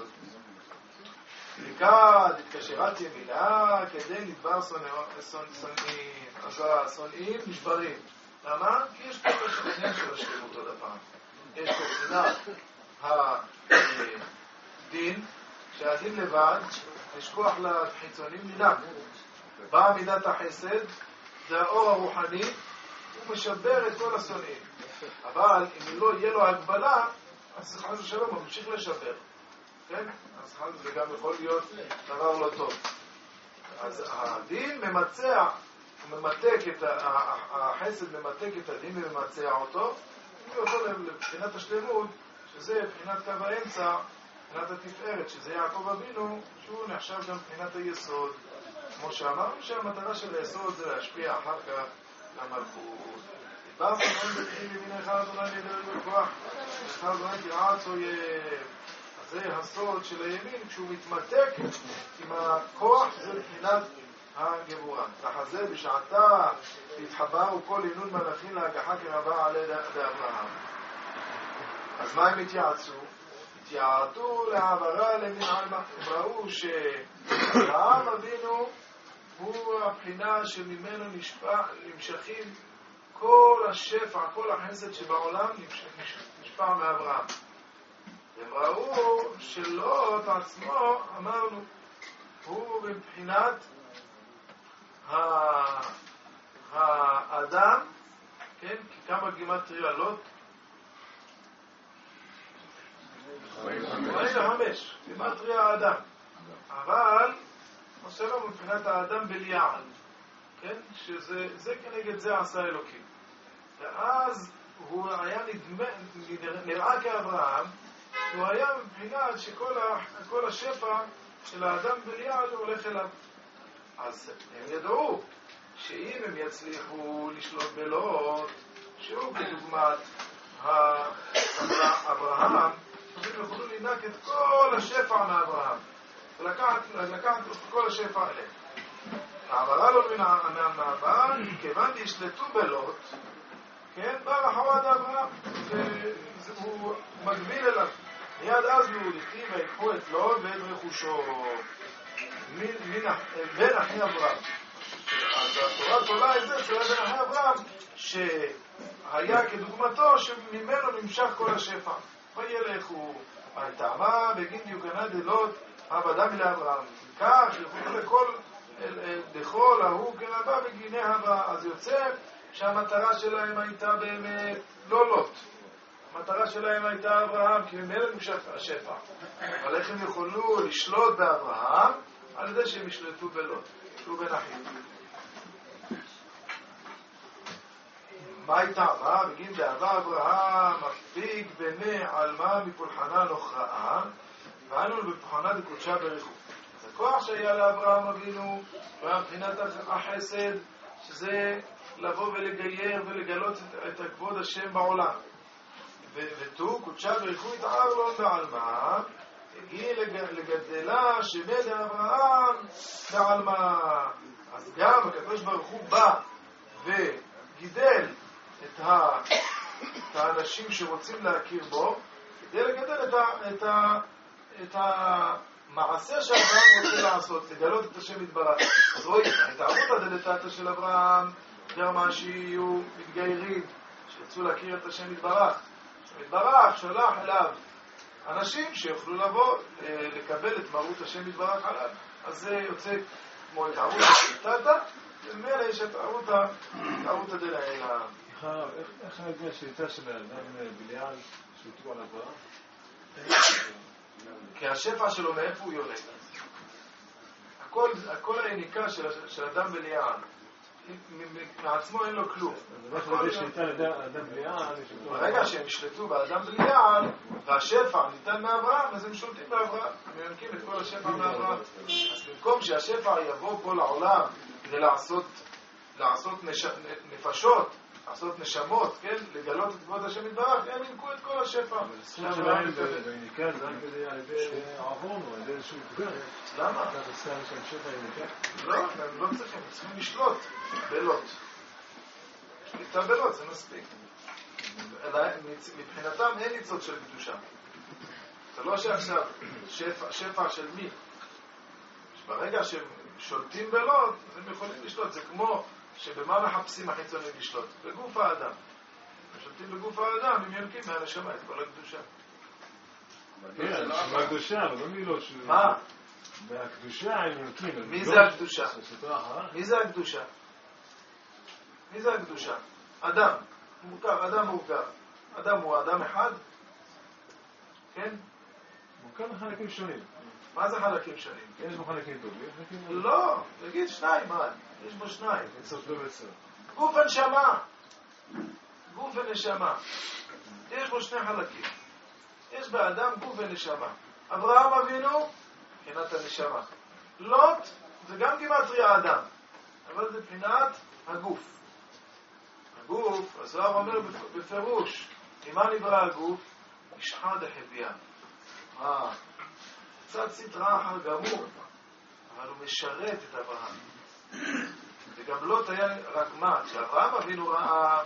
לקד התקשרת ימינה כדי נדבר שונאים. אז השונאים נשברים. למה? כי יש פה השכניה של השלמות עוד הפעם. יש פה בחינת הדין, שהדין לבד, יש כוח לחיצונים נדק. באה מידת החסד, זה האור הרוחני, הוא משבר את כל השונאים. אבל אם לא יהיה לו הגבלה, אז חס ושלום הוא ממשיך לשבר. כן? אז חס זה גם יכול להיות דבר לא טוב. אז הדין ממצע, הוא ממתק את החסד, ממתק את הדין וממצע אותו, הוא יכול לבחינת השלמות, שזה בחינת קו האמצע, בחינת התפארת, שזה יעקב אבינו, שהוא נחשב גם בחינת היסוד. כמו שאמרנו שהמטרה של היסוד זה להשפיע אחר כך למלכות. דיברנו מאוד בתחיל ימינך אדוני לידר בכוח, לך אדוני תרעץ אויב. אז זה הסוד של הימין, כשהוא מתמתק עם הכוח, זה בחינת הגבורה. תחזה בשעתה להתחברו כל עינון מלאכים להגחה כרבה עלי לאברהם. אז מה הם התייעצו? התייעתו להעברה למין עלמה. הם ראו שאברהם אבינו הוא הבחינה שממנו נמשכים כל השפע, כל החסד שבעולם נשפע מאברהם. הם ראו שלוט עצמו, אמרנו, הוא מבחינת האדם, כן? כי כמה גימטריה לוט? 45, גימטריה האדם. אבל עושה לנו מבחינת האדם בליעל, כן? שזה כנגד זה עשה אלוקים. ואז הוא היה נראה כאברהם, הוא היה מבחינת שכל השפע של האדם בליעל הולך אליו. אז הם ידעו שאם הם יצליחו לשלוט בלוט, שהוא כדוגמת אברהם, הם יכולו לנק את כל השפע מאברהם ולקחת את כל השפע אליהם. העברה לו מן המעבר, כיוון ישלטו בלוט, כן, בא רחוות אברהם, והוא מגביל אליו. מיד אז יהודים ויקחו את לוט ואת רכושו בן אחי אברהם. אז התורה תולה את זה שהוא היה בן אחי אברהם, שהיה כדוגמתו שממנו נמשך כל השפע. וילך הוא טעמה בגין דיוקנה דלוט עבדה מלאברהם. כך יכולו לכל ההוא כרבה בגיני הבא. אז יוצא שהמטרה שלהם הייתה באמת לא לוט. המטרה שלהם הייתה אברהם, כי ממנו נמשך השפע. אבל איך הם יכולו לשלוט באברהם? על ידי שהם ישלטו בלוט. שהוא בן אחים. מה הייתה? מה? בגין דאבה אברהם, מפיק בני עלמה מפולחנה נוכרעה, ואנו בפולחנה דקודשה בריחו. אז הכוח שהיה לאברהם אבינו, מבחינת החסד, שזה לבוא ולגייר ולגלות את הכבוד השם בעולם. ותו קודשה בריחו התער לו בעלמה, הגיע לגדלה שבד אברהם בעלמה. אז גם הקדוש ברוך הוא בא וגידל את האנשים שרוצים להכיר בו, כדי לגדל את המעשה שאברהם רוצה לעשות, לגלות את השם יתברך. אז רואים, ההתערבות הדלתתא של אברהם גרמה שיהיו מתגיירים, שירצו להכיר את השם יתברך. השם יתברך שלח אליו אנשים שיוכלו לבוא לקבל את מרות השם יתברך עליו. אז זה יוצא כמו התערבות הדלתתא, ומאלה יש התערבות הדלתתא. איך נגיע שהייתה של האדם בליעל שהותרו על אברהם? כי השפע שלו מאיפה הוא יולד. הכל העניקה של אדם בליעל, מעצמו אין לו כלום. איך נגיע שהייתה לאדם בליעל? ברגע שהם נשלטו באדם בליעל, והשפע ניתן מאברהם, אז הם שולטים באברהם. הם יונקים את כל השפע מאברהם. אז במקום שהשפע יבוא פה לעולם כדי לעשות נפשות, לעשות נשמות, כן? לגלות את כבוד השם יתברך, הם ינקו את כל השפע. אבל הסכום שלהם ביניקה זה רק כדי על ידי עוון או על ידי איזשהו פגם. למה? אתה עושה שם שפע יניקה? לא, הם לא צריכים, הם צריכים לשלוט בלוט. שליטה בלוט, זה מספיק. מבחינתם אין ניצוץ של קדושה. זה לא שעכשיו שפע של מי. ברגע שהם שולטים בלוט, אז הם יכולים לשלוט. זה כמו שבמה מחפשים החיצונים לשלוט? בגוף האדם. הם שולטים בגוף האדם, הם יונקים מהנשמה את כל הקדושה. כן, מהקדושה, אבל לא מילות ש... מה? מהקדושה הם יונקים. מי זה הקדושה? מי זה הקדושה? מי זה הקדושה? אדם. מורכב, אדם מורכב. אדם הוא אדם אחד? כן? מורכב מחלקים שונים. מה זה חלקים שונים? יש בו חלקים טובים, חלקים... לא, תגיד שניים, מה? יש בו שניים. בסוף לא בסוף. גוף הנשמה. גוף ונשמה. יש בו שני חלקים. יש באדם גוף ונשמה. אברהם אבינו, מבחינת הנשמה. לוט, זה גם גימטריה אדם. אבל זה מבחינת הגוף. הגוף, הזוהר אומר בפירוש, ממה נברא הגוף? משחא דחביא. קצת סטרא אחר גמור, אבל הוא משרת את אברהם. וגם לוט היה רק מה? כשאברהם אבינו ראה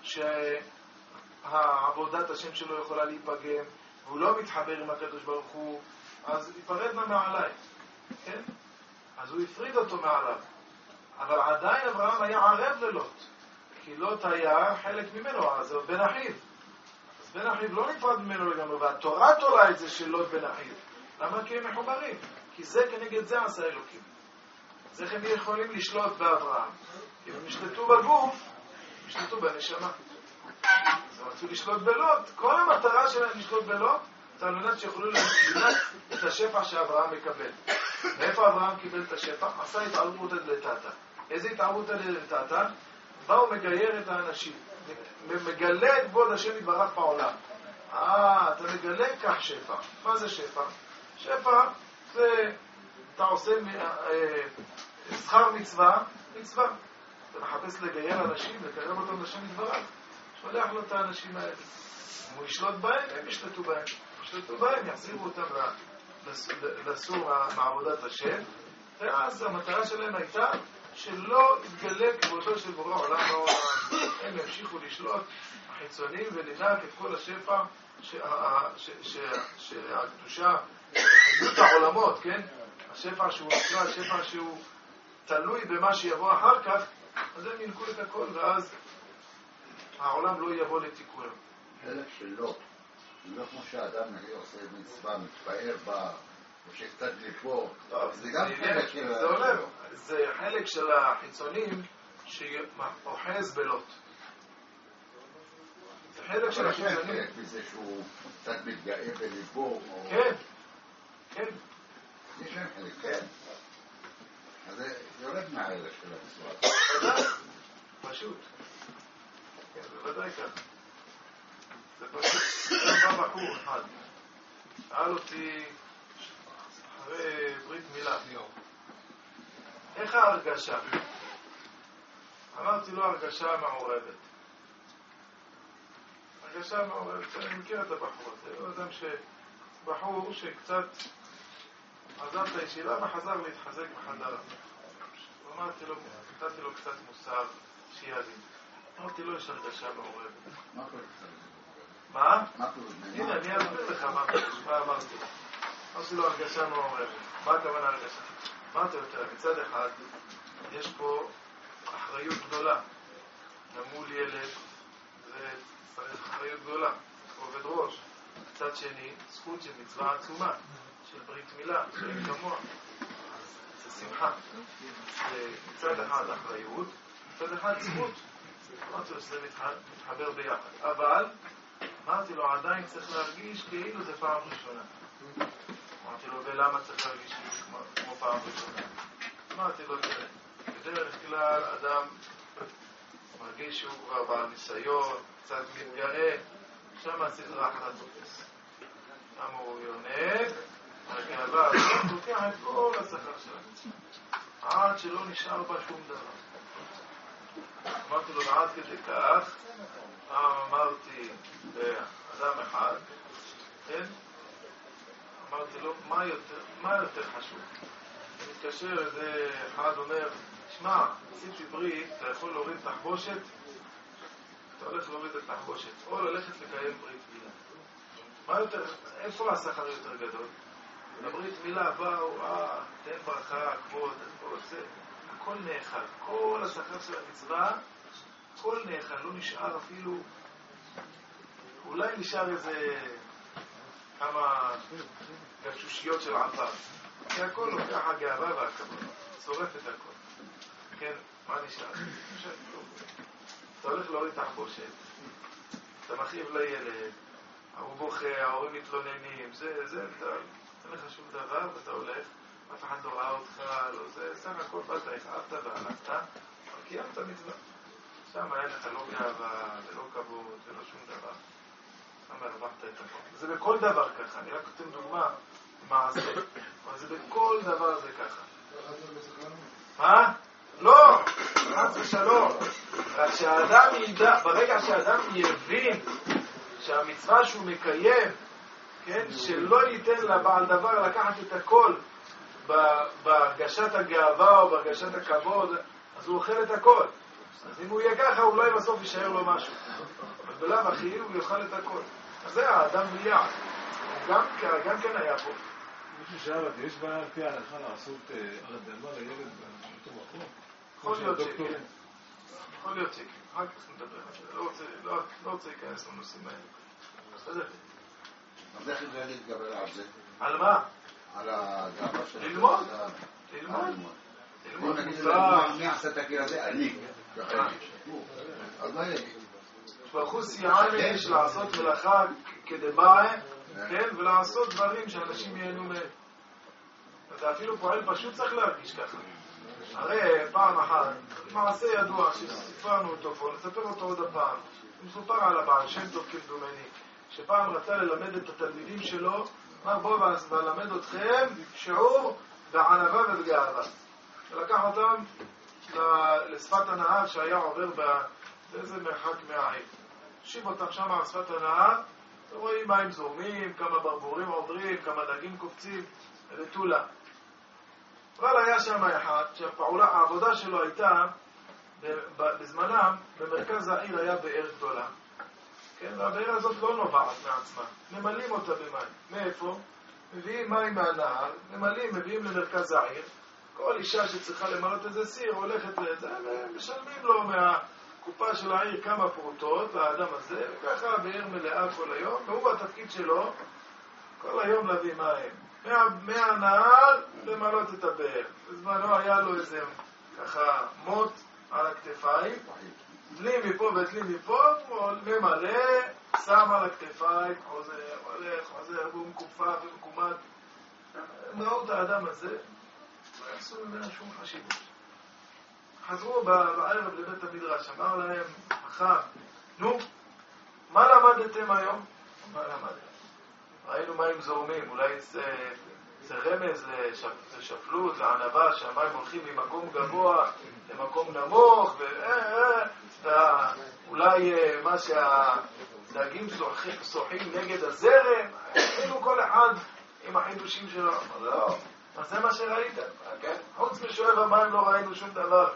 שהעבודת השם שלו יכולה להיפגם, והוא לא מתחבר עם הקדוש ברוך הוא, אז ייפרד מה מעליי. כן? אז הוא הפריד אותו מעליו. אבל עדיין אברהם היה ערב ללוט. כי לוט היה חלק ממנו, אז הוא בן אחיו. אז בן אחיו לא נפרד ממנו לגמרי, והתורה תולה את זה של לוט בן אחיו. למה? כי הם מחוברים. כי זה כנגד זה עשה אלוקים. אז איך הם יכולים לשלוט באברהם? אם הם ישלטו בגוף, ישלטו בנשמה. אז הם רצו לשלוט בלוט. כל המטרה שלהם לשלוט בלוט, זה על מנת שיכולו לבנות את השפע שאברהם מקבל. מאיפה אברהם קיבל את השפע? עשה התערבות הדלתתא. איזה התערבות הדלתתא? באו מגייר את האנשים. מגלה את כבוד השם יתברך בעולם. אתה מגלה כך שפע. מה זה שפע? שפע זה, אתה עושה שכר מצווה, מצווה. אתה מחפש לגייר אנשים, לקרב אותם לשם יתברך. שולח לו את האנשים האלה. אם הוא ישלוט בהם, הם ישלטו בהם. ישלטו בהם, יחזירו אותם לסור מעבודת השם. ואז המטרה שלהם הייתה שלא יתגלה כבודו של בורא עולם בעולם. הם ימשיכו לשלוט החיצונים ולנהג את כל השפע שהקדושה, את העולמות, כן? השפע שהוא נקרא, השפע שהוא תלוי במה שיבוא אחר כך, אז הם ינקו את הכל, ואז העולם לא יבוא לתיקון. חלק שלא, לא כמו שהאדם עושה מצווה, מתפאר בה, או שקצת לקבור, זה גם חלק של... זה עולה, זה חלק של החיצונים שאוחז בלוט. זה חלק של החיצונים. חלק מזה שהוא קצת מתגאה בליבו. כן, כן. יש להם חלק, כן. אז זה יורד מהערך של המצווה. פשוט. כן, בוודאי ככה. זה פשוט, בא בחור אחד, שאל אותי אחרי ברית מילה, איך ההרגשה? אמרתי לו הרגשה מעורבת. הרגשה מעורבת, אני מכיר את הבחור הזה, הוא אדם בחור שקצת עזב את הישיבה וחזר להתחזק בחזרה. אמרתי לו, נתתי לו קצת מוסר שיבין. אמרתי לו, יש הרגשה מעורבת. מה קורה לך? מה? מה קורה? הנה, אני אסביר לך מה אמרתי לו. אמרתי לו, הרגשה מעורבת. מה הכוונה הרגשה? אמרתי לו, מצד אחד, יש פה אחריות גדולה. למול ילד, זה צריך אחריות גדולה. עובד ראש. מצד שני, זכות של מצווה עצומה. של ברית מילה, של כמוה. זה שמחה. זה מצד אחד אחריות, מצד אחד זכות. אמרתי לו שזה מתחבר ביחד. אבל, אמרתי לו, עדיין צריך להרגיש כאילו זה פעם ראשונה. אמרתי לו, ולמה צריך להרגיש כמו פעם ראשונה? אמרתי לו, תראה, בדרך כלל אדם מרגיש שהוא כבר בעל ניסיון, קצת מתגאה, שם הסדרה אחת תופס. שם הוא יונק, הגאווה הזאת תוקע את כל השכר שלנו. עד שלא נשאר בה שום דבר. אמרתי לו, עד כדי כך, אמרתי לאדם אחד, כן? אמרתי לו, מה יותר חשוב? אני מתקשר איזה אחד אומר, שמע, עשיתי ברית, אתה יכול להוריד תחבושת? אתה הולך להוריד את תחבושת, או ללכת לקיים ברית מילה. מה יותר, איפה השכר יותר גדול? לברית מילה באו, תן ברכה, כבוד, כל זה, הכל נאכל, כל השכר של המצווה, הכל נאכל, לא נשאר אפילו, אולי נשאר איזה כמה גשושיות של עבר, כי הכל לוקח הגאווה והכבוד, שורף את הכל. כן, מה נשאר? אתה הולך להוריד תחבושת, אתה מכאיב לילד, הוא בוכה, ההורים מתלוננים, זה, אין לך שום דבר, ואתה הולך, אף אחד לא ראה אותך, לא זה, סך הכל באת, הכאבת והלכת, אבל קיימת מצווה. שם היה לך לא גאווה, ולא כבוד, ולא שום דבר. שם הרווחת את הכל. זה בכל דבר ככה, אני רק אתן דוגמה מעשה, אבל זה בכל דבר זה ככה. מה? לא! חס ושלום. רק שהאדם ידע, ברגע שהאדם יבין שהמצווה שהוא מקיים, כן, שלא ייתן לבעל דבר לקחת את הכל בהרגשת הגאווה או בהרגשת הכבוד, אז הוא אוכל את הכל. אז אם הוא יהיה ככה, אולי בסוף יישאר לו משהו. אבל בלב הכי הוא יאכל את הכל. אז זה האדם מיד. גם כן היה פה. מישהו שאל אותי, יש בעיה על פי ההלכה לעשות הרדמה לילד באותו מקום? יכול להיות שכן. יכול להיות שכן. אחר כך נדבר על זה. לא רוצה להיכנס לנושאים האלה. בסדר. אז איך זה להתגבר על זה? על מה? על הגאווה של... ללמוד. בוא נגיד מי עשה את הקיר הזה? אני. אז מה יגיד? בחוס יעני יש לעשות מלאכה כדבעי, כן? ולעשות דברים שאנשים ייהנו מהם. אתה אפילו פועל פשוט צריך להרגיש ככה. הרי פעם אחת, מעשה ידוע שסיפרנו אותו פה, נספר אותו עוד הפעם. מסופר על הבעל שם טוב כמדומני, שפעם רצה ללמד את התלמידים שלו, אמר בואו ולמד אתכם שיעור בענווה ובגאווה. ולקח אותם לשפת הנהר שהיה עובר באיזה מרחק מהעיר. השיב אותם שם על שפת הנהר, רואים מים זורמים, כמה ברבורים עוברים, כמה דגים קופצים, ותולה. אבל היה שם אחד שהעבודה שלו הייתה, בזמנם, במרכז העיר היה באר גדולה. כן, והבאר הזאת לא נובעת מעצמה. ממלאים אותה במים. מאיפה? מביאים מים מהנהר, מביאים למרכז העיר. כל אישה שצריכה למלות איזה סיר הולכת לזה, ומשלמים לו מהקופה של העיר כמה פרוטות, לאדם הזה, וככה הבאר מלאה כל היום, והוא בתפקיד שלו, כל היום להביא מים. מהנהר למלות את הבאר. בזמנו היה לו איזה ככה מוט על הכתפיים, דלי מפה ודלי מפה, ממלא, שם על הכתפיים, חוזר, והוא מקופה ומקומד. הם ראו את האדם הזה, לא יעשו ממנה שום חשיבות. חזרו בערב לבית המדרש, אמר להם, חכם, נו, מה למדתם היום? מה למדתם? ראינו מים זורמים, אולי זה רמז לשפלות, לענבה, שהמים הולכים ממקום גבוה למקום נמוך, ואולי מה שהדגים שוחים נגד הזרם, היינו כל אחד עם החידושים שלו. לא, אז זה מה שראיתם, כן? חוץ משואב המים לא ראינו שום דבר,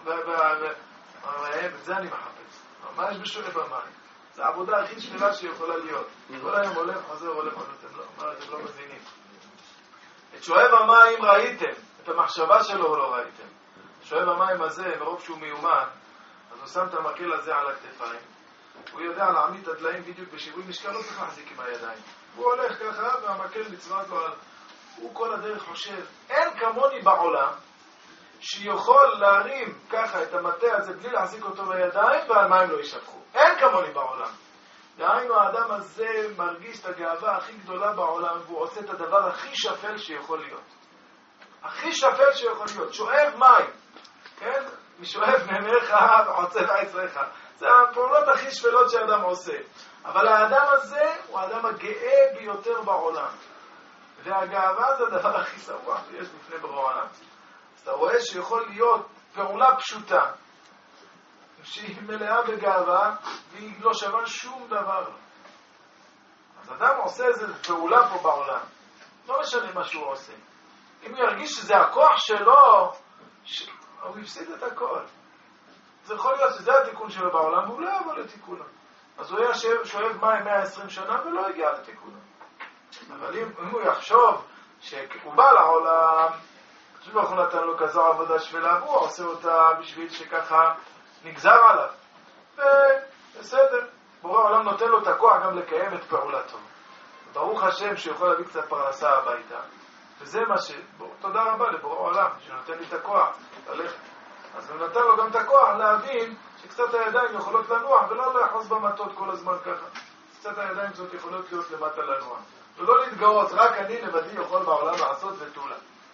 ואת זה אני מחפש. מה יש בשואב המים? זו העבודה הכי שפלה שיכולה להיות. כל היום הולך, חוזר, הולך, אתם לא מבינים. את שואב המים ראיתם, את המחשבה שלו לא ראיתם. שואב המים הזה, מרוב שהוא מיומן, אז הוא שם את המקל הזה על הכתפיים. הוא יודע להעמיד את הדליים בדיוק בשיווי משקל, לא צריך להחזיק עם הידיים. הוא הולך ככה, והמקל נצמד לו על... הוא כל הדרך חושב, אין כמוני בעולם שיכול להרים ככה את המטה הזה בלי להחזיק אותו בידיים, והמים לא יישפכו. אין כמוני בעולם. דהיינו, האדם הזה מרגיש את הגאווה הכי גדולה בעולם, והוא עושה את הדבר הכי שפל שיכול להיות. הכי שפל שיכול להיות. שואב מים, כן? משואב מימיך וחוצב עשריך. זה הפעולות הכי שפלות שהאדם עושה. אבל האדם הזה הוא האדם הגאה ביותר בעולם. והגאווה זה הדבר הכי סבוך שיש בפני ברוא העולם. אז אתה רואה שיכול להיות פעולה פשוטה, שהיא מלאה בגאווה, והיא לא שווה שום דבר. אז אדם עושה איזו פעולה פה בעולם. לא משנה מה שהוא עושה. אם הוא ירגיש שזה הכוח שלו, הוא יפסיד את הכל. זה יכול להיות שזה התיקון שלו בעולם, והוא לא יבוא לתיקונו. אז הוא היה שואב מים 120 שנה ולא הגיע לתיקונו. אבל אם הוא יחשוב שהוא בא לעולם, שברוך הוא נתן לו כזו עבודה שפלה, והוא עושה אותה בשביל שככה נגזר עליו. ובסדר, בורא העולם נותן לו את הכוח גם לקיים את פעולתו. ברוך השם שיכול להביא קצת פרנסה הביתה. וזה מה תודה רבה לבורא העולם שנותן לי את הכוח ללכת. אז הוא נתן לו גם את הכוח להבין שקצת הידיים יכולות לנוח ולא לאחוז במטות כל הזמן ככה. קצת הידיים זאת יכולות להיות למטה לנוח. ולא להתגאות, רק אני לבדי יכול בעולם לעשות ותולה.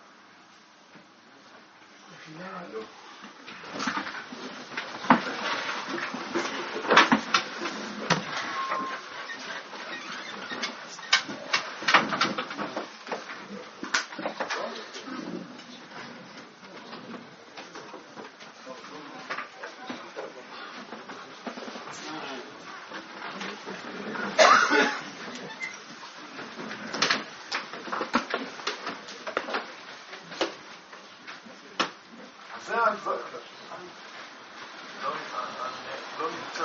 לא נמצא.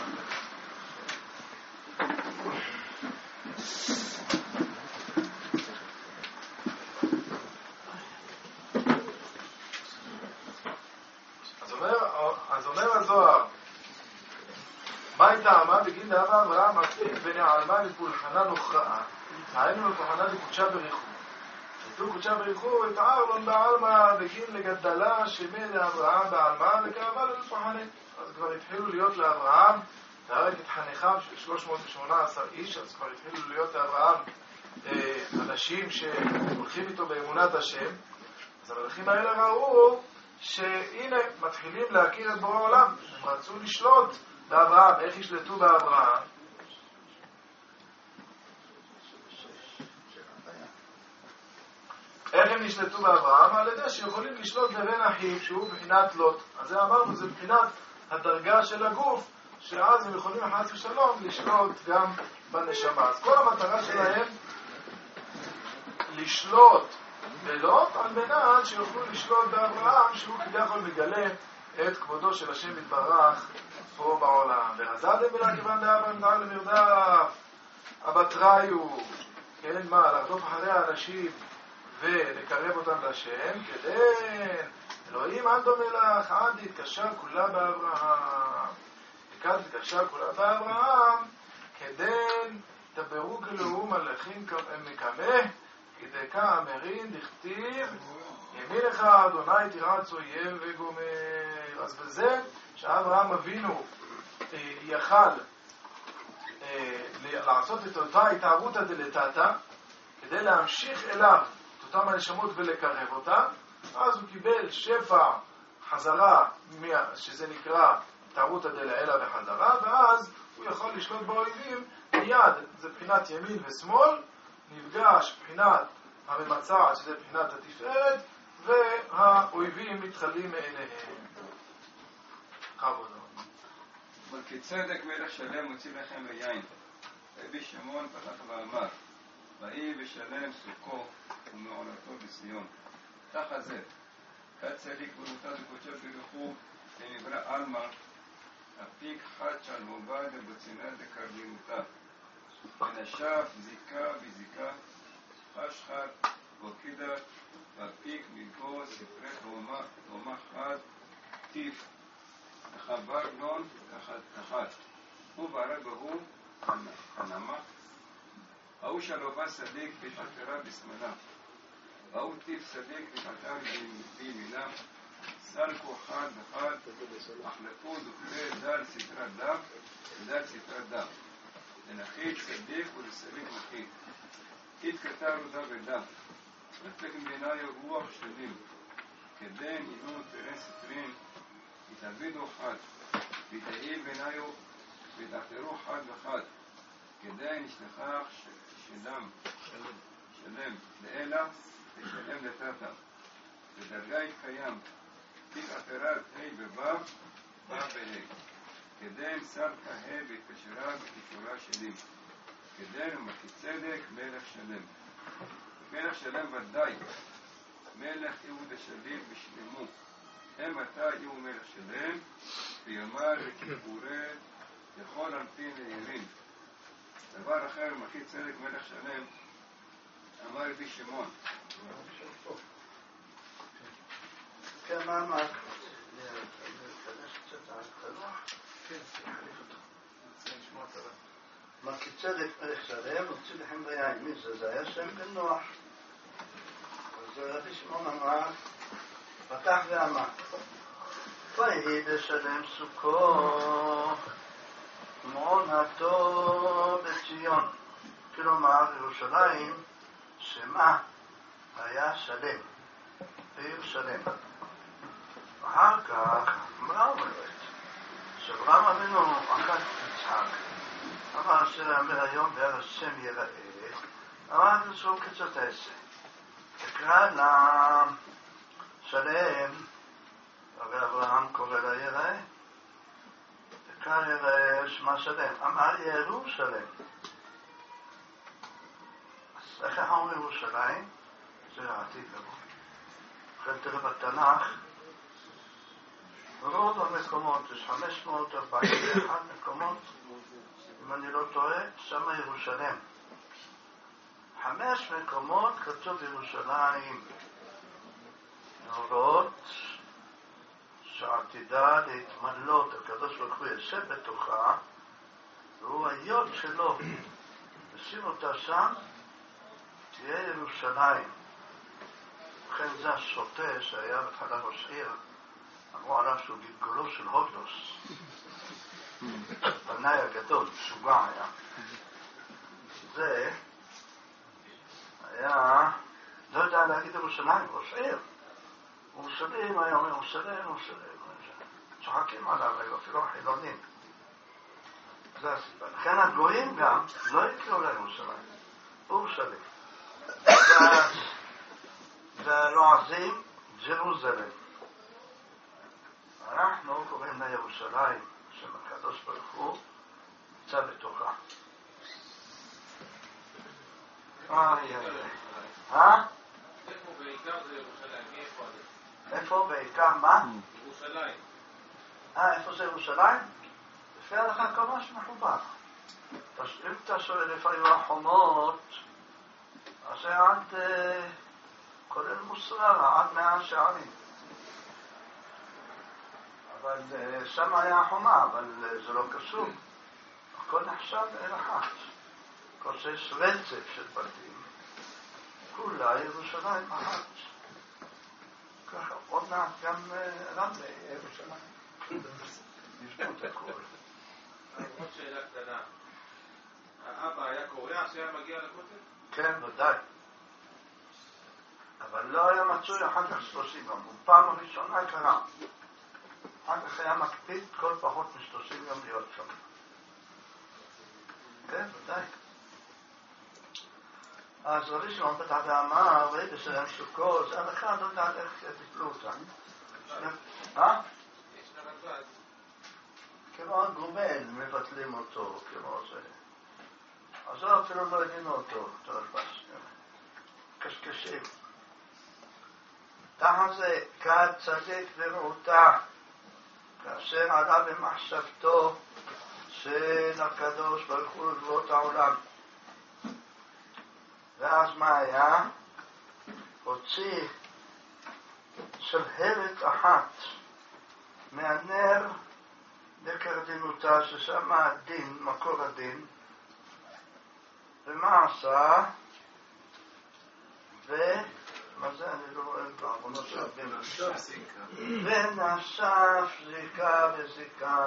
אז אומר הזוהר, מה הייתה אמה בגין דאבה אברהם מספיק ונעלמה לפולחנה נוכרעה, היינו לפולחנה לקודשה בריחו. כתוב קודשה בריחו, התער לון בעלמה בגין לגדלה שמי לאברהם בעלמה וקרבה לפולחנה. אז כבר התחילו להיות לאברהם, תארק את חניכם של 318 איש, אז כבר התחילו להיות לאברהם אנשים שהולכים איתו באמונת השם. אז המלכים האלה ראו שהנה מתחילים להכיר את בורא העולם, הם רצו לשלוט באברהם. איך ישלטו באברהם? איך הם נשלטו באברהם? על ידי שיכולים לשלוט בבן אחיו שהוא בחינת לוט. אז זה אמרנו, זה בחינת הדרגה של הגוף, שאז הם יכולים חס ושלום לשלוט גם בנשמה. אז כל המטרה שלהם לשלוט בלוט על מנת שיוכלו לשלוט באברהם, שהוא כביכול מגלה את כבודו של השם יתברך פה בעולם. והזדם בלה כיוון דאברהם דאג למרדף הבטריו, כן, מה, לרדוף אחרי האנשים ולקרב אותם לשם, כדן אלוהים עדו מלך עד התקשר כולה באברהם, וכד התקשר כולה באברהם, כדן תברו גלו מלאכים מקמה, כדקה אמרין דכתיב ימינך אדוני תירץ אויב וגומר. אז בזה שאברהם אבינו יכל לעשות את אותה התאהבותא דלתתא כדי להמשיך אליו את אותם הנשמות ולקרב אותם, אז הוא קיבל שפע חזרה שזה נקרא תערותא דלעילא וחדרא, ואז הוא יכול לשלוט באויבים מיד. זה בחינת ימין ושמאל, נפגש בחינת הממצעת, שזה בחינת התפארת, והאויבים מתחלים מעיניהם. כבודו. מלכיצדק מלך שלם מוציא לחם ויין. רבי שמעון פתח ואמר, ויהי בשלם סוכו ומעונתו בציון. תחת זה, כד צדיק ברותא דקודשא בריחו דנברא עלמא, אפיק חד שלמובה דבצינה דקרדינותא. ונשף זיקה בזיקה, חשחר וקידה, ואפיק מגו ספרי תרומה חד, טיף, וחבר גלון תחת. הוא ברא בהו הנמה, ההוא שלובה צדיק וחתרה בשמאלה, והוא טיף צדיק וחתר בימינה, סלקו חד וחד, החלפו דוקלי דל סתרת דם ודל סתרת דם. לנחית צדיק ולצדיק נחית. התכתר ודה ודם. נפק מדיניו רוח שלמים. כדן יהיו תרן סתרין, יתעבידו חד. ויתהיל ביניו ויתעתרו חד וחד. כדן ישלחך שדם שלם לאלה ושלם לטאטה. בדרגה יתקיים. תתעתרת ה' בבב, בב בה'. כדן סלקה ה' והתקשרה בכישורה שלים. כדן ומלכיצדק מלך שלם. מלך שלם ודאי. מלך יהוד השליט בשלמו. הם עתה יהיו מלך שלם, ויאמר לכיפורי לכל אנפין לירין. דבר אחר, מלכיצדק מלך שלם, אמר רבי שמעון. כן, מה אמר? מלכיצדק מלך שלם, הוציא לחם ויין. מי זה? זה היה שם בן נוח. אז רבי שמעון אמר, פתח ואמר, ויהי בשלם סוכו מעונתו בציון. כלומר, ירושלים שמה היה שלם, עיר שלם. אחר כך, מה אומרת? שאברהם אבינו אחת יצחק, אמר שלאמר היום בארץ שם יראה, אמר לצור קצת עשה. תקרא לה שלם, הרי אברהם קורא לה יראה, תקרא יראה שמה שלם, אמר ירושלם. אז איך אומרים ירושלים? זה העתיד לבוא. לכן תראה בתנ"ך, ברוב המקומות, יש 541 מקומות, אם אני לא טועה, שמה ירושלם. 5 מקומות כתוב ירושלים, נורות שעתידה להתמלות, הקדוש ברוך הוא יושב בתוכה, והוא היוד שלו, ושים אותה שם, תהיה ירושלים. לכן זה השוטה שהיה בתחילה ראש עיר, אמרו עליו שהוא גלגולו של הודלוס, בנאי הגדול, משוגע היה. זה היה, לא יודע להגיד ירושלים, ראש עיר. ירושלים היום, ירושלים. צוחקים עליו, אפילו חילונים. זה הסיבה. לכן הגויים גם לא יקראו לירושלים, ירושלים. ולועזים ג'רוזלם. אנחנו קוראים לירושלים, שם הקדוש ברוך הוא נמצא בתוכה. איפה בעיקר זה ירושלים? מי איפה זה? איפה בעיקר מה? ירושלים. איפה זה ירושלים? לפי הלכה כל מה שמחובר. אם אתה שואל איפה היו החומות, אז זה עד כולל מוסררה, עד 100 שערים. אבל שם היה החומה, אבל זה לא קשור. הכל נחשב אל אחת. כל שיש רצף של בתים, כולה ירושלים אחת. ככה, עוד מעט גם רמלה ירושלים. נשמעו את הכל. עוד שאלה קטנה. האבא היה קורא שהיה מגיע לכותל? כן, ודאי. אבל לא היה מצוי אחר כך 30 יום. פעם הראשונה קרה. אחר כך היה מקפיד כל פחות מ-30 יום להיות שם. כן, ודאי. אז רבי שמעון פתח ואמר, ברגע שלהם סוכות, זה אחד לא יודעת איך תתלו אותם. יש לרדב"ז. כמו הגומל, מבטלים אותו, כמו זה. אז לא אפילו לא הבינו אותו, תרדב"ז. קשקשים. תחת זה כד צדיק ורעותה, כאשר עלה במחשבתו של הקדוש ברוך הוא לגבולות העולם. ואז מה היה? הוציא שלהבת אחת מהנר לקרדינותה, ששם הדין, מקור הדין. ומה עשה? מה זה? אני לא רואה בעוונות של הבן. ונשף זיקה וזיקה.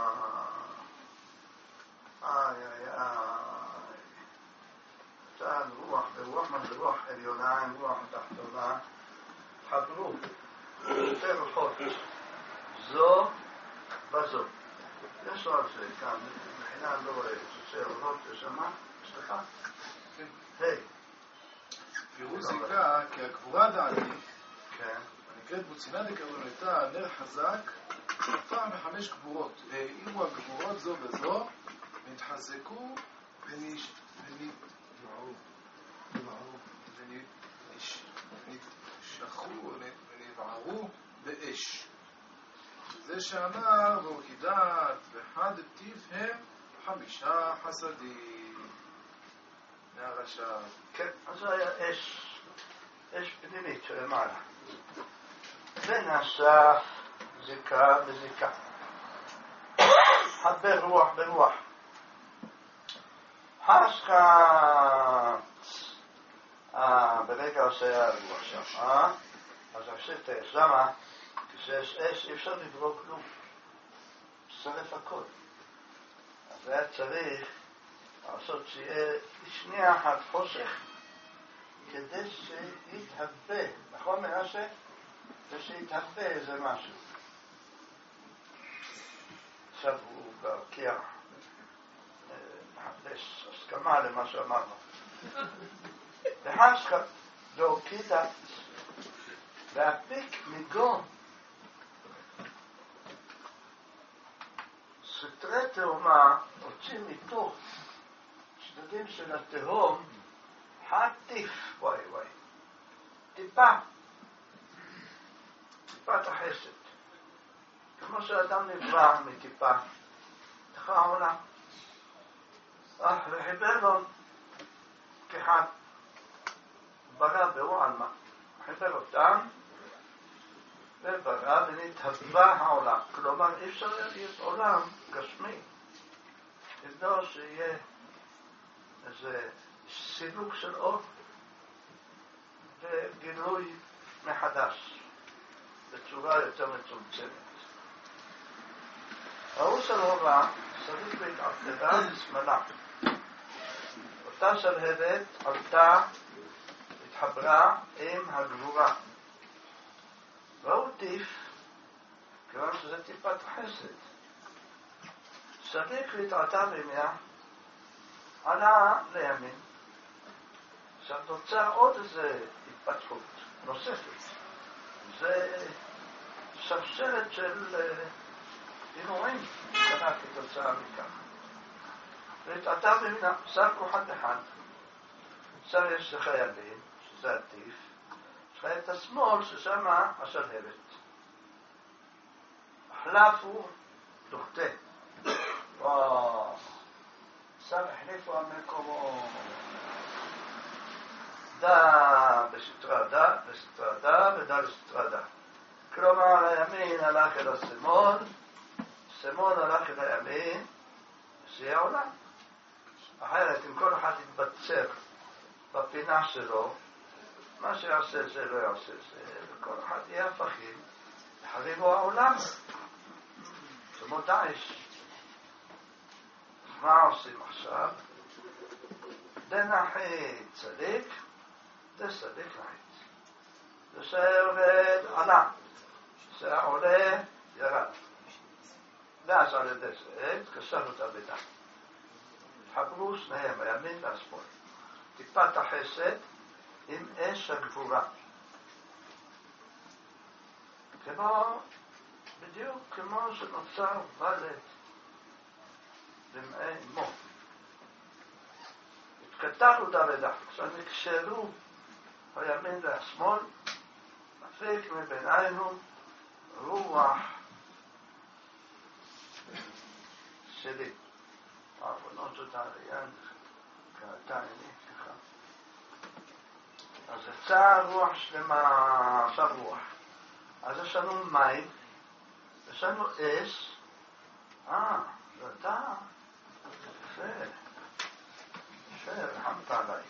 איי איי איי. כאן רוח ברוח, מה זה רוח עליונה עם רוח תחתונה? חברו שתי רוחות, זו וזו. יש לו על זה כאן, מבחינה לא רואה, שתי רוחות ששמה, סליחה? היי. פירוש זיקה, כי הגבורה דעתי, כן. הנקראת בוצינה דקרונתה, נר חזק, פעם מחמש גבורות, והעירו הגבורות זו וזו, ונתחזקו ונשכחו ונבערו באש. זה שאמר, והוקידת וחד טיב הם 5 חסדים מהרשע. כן, אז זה היה אש פנימית שלמעלה. ונשף זיקה וזיקה. חבר רוח ברוח. חשכת. ברגע עושה הרוח שם, אז עשית אש. למה? כשיש אש אי אפשר לברוא כלום. שרף הכל. אז היה צריך לעשות שיהיה שנייה אחת חושך כדי שיתהווה, נכון מנשה? ושיתהווה איזה משהו. עכשיו הוא ברקיע מחפש הסכמה למה שאמרנו. וחשכת והוקידת והפיק מגון סתרי תאומה הוציא מתוך צדדים של התהום חטיף, וואי וואי, טיפת החסד. כמו שאדם נברא מטיפה, תכה העולם. וחיבר לו כחד, ברא בו על מה. חיבר אותם וברא ונתהווה העולם. כלומר, אי אפשר להיות עולם גשמי. לבדור שיהיה איזה סילוק של אור וגילוי מחדש בצורה יותר מצומצמת. ראו של הורה צריך להתעבדה לשמאלה. אותה שלהבת עלתה, התחברה עם הגבורה. ראו טיף, כיוון שזה טיפת חסד. צריך להתעתה בימיה, עלה לימין. עכשיו נוצר עוד איזה התפתחות נוספת. זה שרשרת של אירועים קרה כתוצאה מכך. והתעתה בימינה, שר כוחת אחד. שר יש לחיילים, שזה הטיף. יש לך את השמאל ששם השלהבת. החלף הוא דוחתה. שר החליפו המקומו. דה בסטרדה, בסטרדה ודה בסטרדה. כלומר, הימין הלך אל השמאל, השמאל הלך אל הימין, זה העולם. אחרת, אם כל אחד יתבצר בפינה שלו, מה שיעשה זה לא יעשה זה, וכל אחד יהיה הפכים, יחריבו העולם. כמו דאעש. מה עושים עכשיו? דנחי צדיק, דצדיק נחית. זה שעובד עלה, שעולה ירד. ואז על ידי זה התקשרו את הבידה. התחברו שניהם, הימין והשמאל. טיפת החסד עם אש הגבורה. בדיוק כמו שנוצר ולד במעי מו. התקטרו דרדה, כשנקשרו הימין והשמאל, מפיק מבינינו רוח שלי. העוונות זאת הריין, קראתה עיני, ככה. אז יצאה רוח שלמה, עכשיו רוח. אז יש לנו מים, יש לנו אש, זה אתה, יפה, רחמת עליי.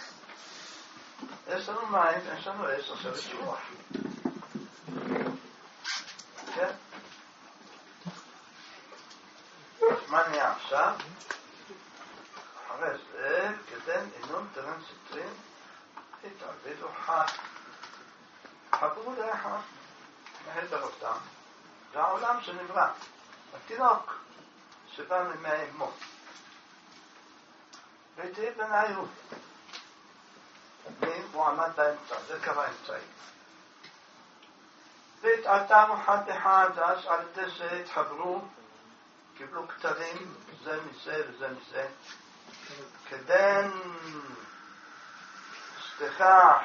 יש לנו מים, יש לנו אש, עכשיו יש רוח. כן? מה נהיה עכשיו? אחרי זה, כדן אינון תרן סטרים, התערבדו חד. חברו לאחד, מהדר אותם, זה העולם שנברא, התינוק שבא ממי אמו. ותהיה בנאיות. הוא עמד באמצע, זה קרה אמצעי. והתעתנו אחד אחד, אז על ידי זה התחברו, קיבלו כתרים, זה מזה וזה מזה, כדן סתכח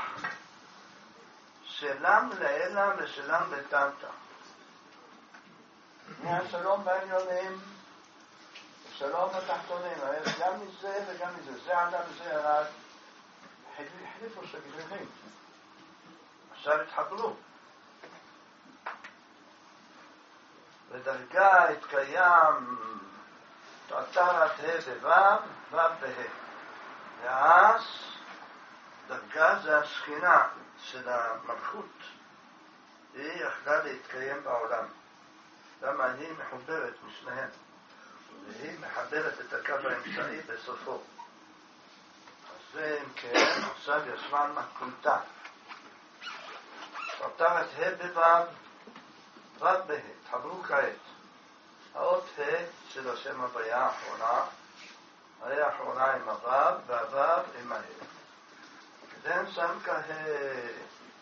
שלם לאלה ושלם לטמטה. מהשלום בעליונים, שלום בתחתונים, גם מזה וגם מזה, זה עלה וזה ירד, החליפו שגרירים. עכשיו התחברו. בדרגה התקיים תעתרת ה' בו' ו' בה'. ואז דרגה זה השכינה של המלכות. היא יכלה להתקיים בעולם. למה היא מחוברת משניהם. והיא מחברת את הקו האמצעי בסופו. אז זה אם כן, עכשיו ישבה מתכונתה. תעתרת ה' בו' ו' בה'. תחברו כעת. האות ה' של השם הוויה האחרונה, ה' האחרונה עם הו' והו' עם ה'. כדן סמכה ה'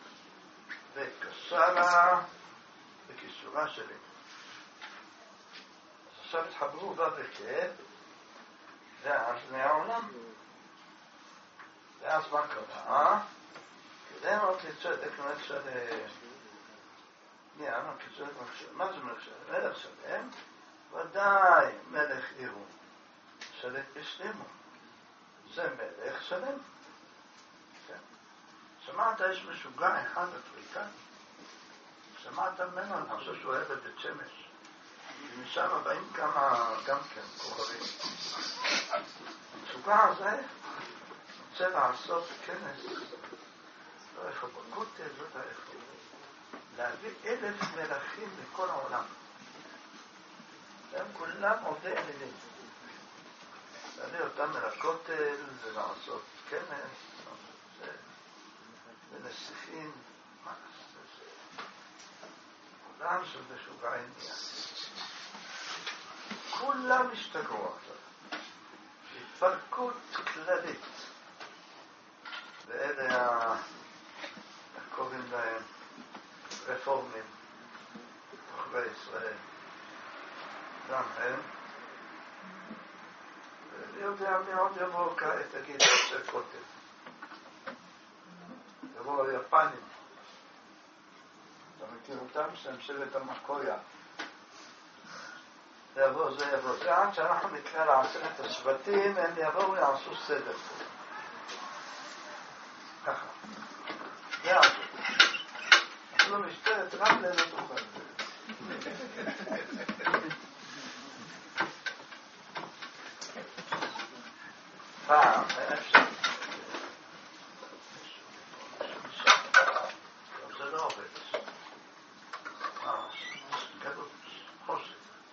וקשרה בקישורה שלי. עכשיו התחברו ו' וכ' ואז נהיה העולם. ואז מה קרה? כדן עוד לצדק מלך נהיה כצדק מלך מה זה מלך שלם? מלך שלם ודאי מלך עירום שלט בשלמו. זה מלך שלם. שמעת יש משוגע אחד אפריקאי? שמעת ממנו? אני חושב שהוא אוהב את בית שמש. ומשם באים כמה גם כן כוכבים. המשוגע הזה רוצה לעשות כנס, לא איפה בקוטל, לא יודע איפה, להביא 1,000 מלכים מכל העולם. הם כולם עובדי אלילים. להביא אותם לכותל ולעשות כנס, ונסיכים, מה זה? כולם של משוגעים נהיה. כולם השתגעו עכשיו. התפרקות כללית. ואלה קוראים להם רפורמים, תושבי ישראל. גם הם. יודע מי עוד יבוא כעת, תגיד, של כותל. יבואו היפנים. אתה מכיר אותם? שהם שבט המקויה. זה יבוא, זה יבוא. זה עד שאנחנו נקרא לעשרת השבטים, הם יבואו ויעשו סדר פה. ככה. זה עד. אפילו משטרת רמלה לא תוכל. פעם, אפשר. זה לא עובד. גדול, חושך.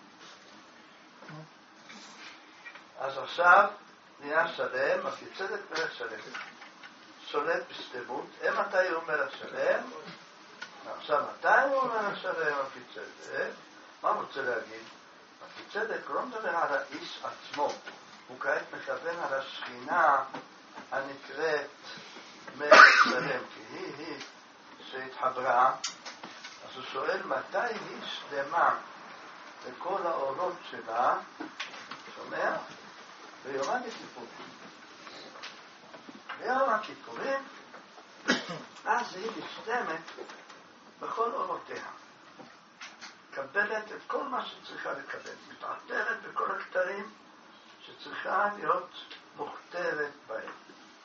אז עכשיו נהיה שלם, אז יצדק מלך שלם. שולט בשלמות. מתי הוא מלך שלם? עכשיו מתי הוא מלך שלם, אז יצדק? מה הוא רוצה להגיד? בצדק הוא לא מדבר על האיש עצמו, הוא כעת מכוון על השכינה הנקראת מלך שלם, כי היא שהתחברה. אז הוא שואל מתי היא שלמה לכל האורות שלה, שומע? ביום הכיפורים. ביום הכיפורים, אז היא משלמת בכל אורותיה. מקבלת את כל מה שצריכה לקבל, מתעטרת בכל הכתרים שצריכה להיות מוכתרת בהם.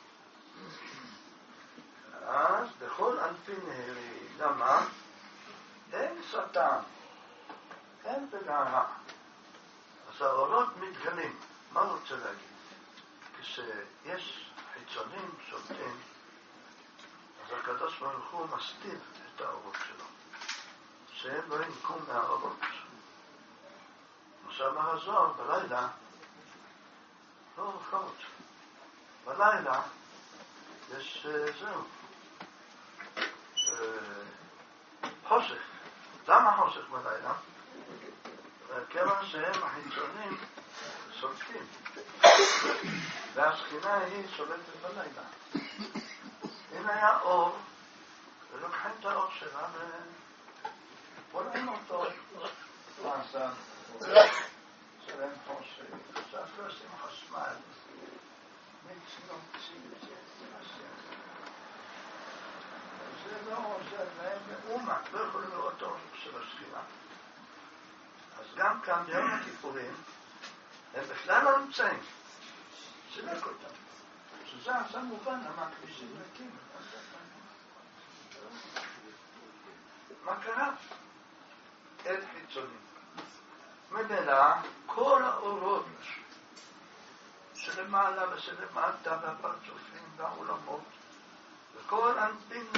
אז בכל אנפי נהרי, למה? אין שטן, אין בגערה. אז האורות מתגלים. מה רוצה להגיד? כשיש חיצונים שולטים, אז הקדוש ברוך הוא מסתיר את האורות שלו, שהם לא ינקום מהאורות. עכשיו מה הזוהר בלילה, לא חרות. בלילה יש זהו, חושך. למה חושך בלילה? כיוון שהם החיצונים שולטים, והשכינה היא שולטת בלילה. אם היה אור, ולוקחים את האור שלה ובולעים אותו, מה עשה? שלם חושך. עכשיו לא עושים חשמל. זה לא עוזר להם מאומה, לא יכולים לראות אור של השכינה. אז גם כאן ביום הכיפורים הם בכלל לא נמצאים, סילק אותם. שזה מובן למה הכבישים ריקים. מה קרה? אין חיצונים. ממילא כל האורות שלמעלה ושלמטה והפרצופים והעולמות וכל אנפים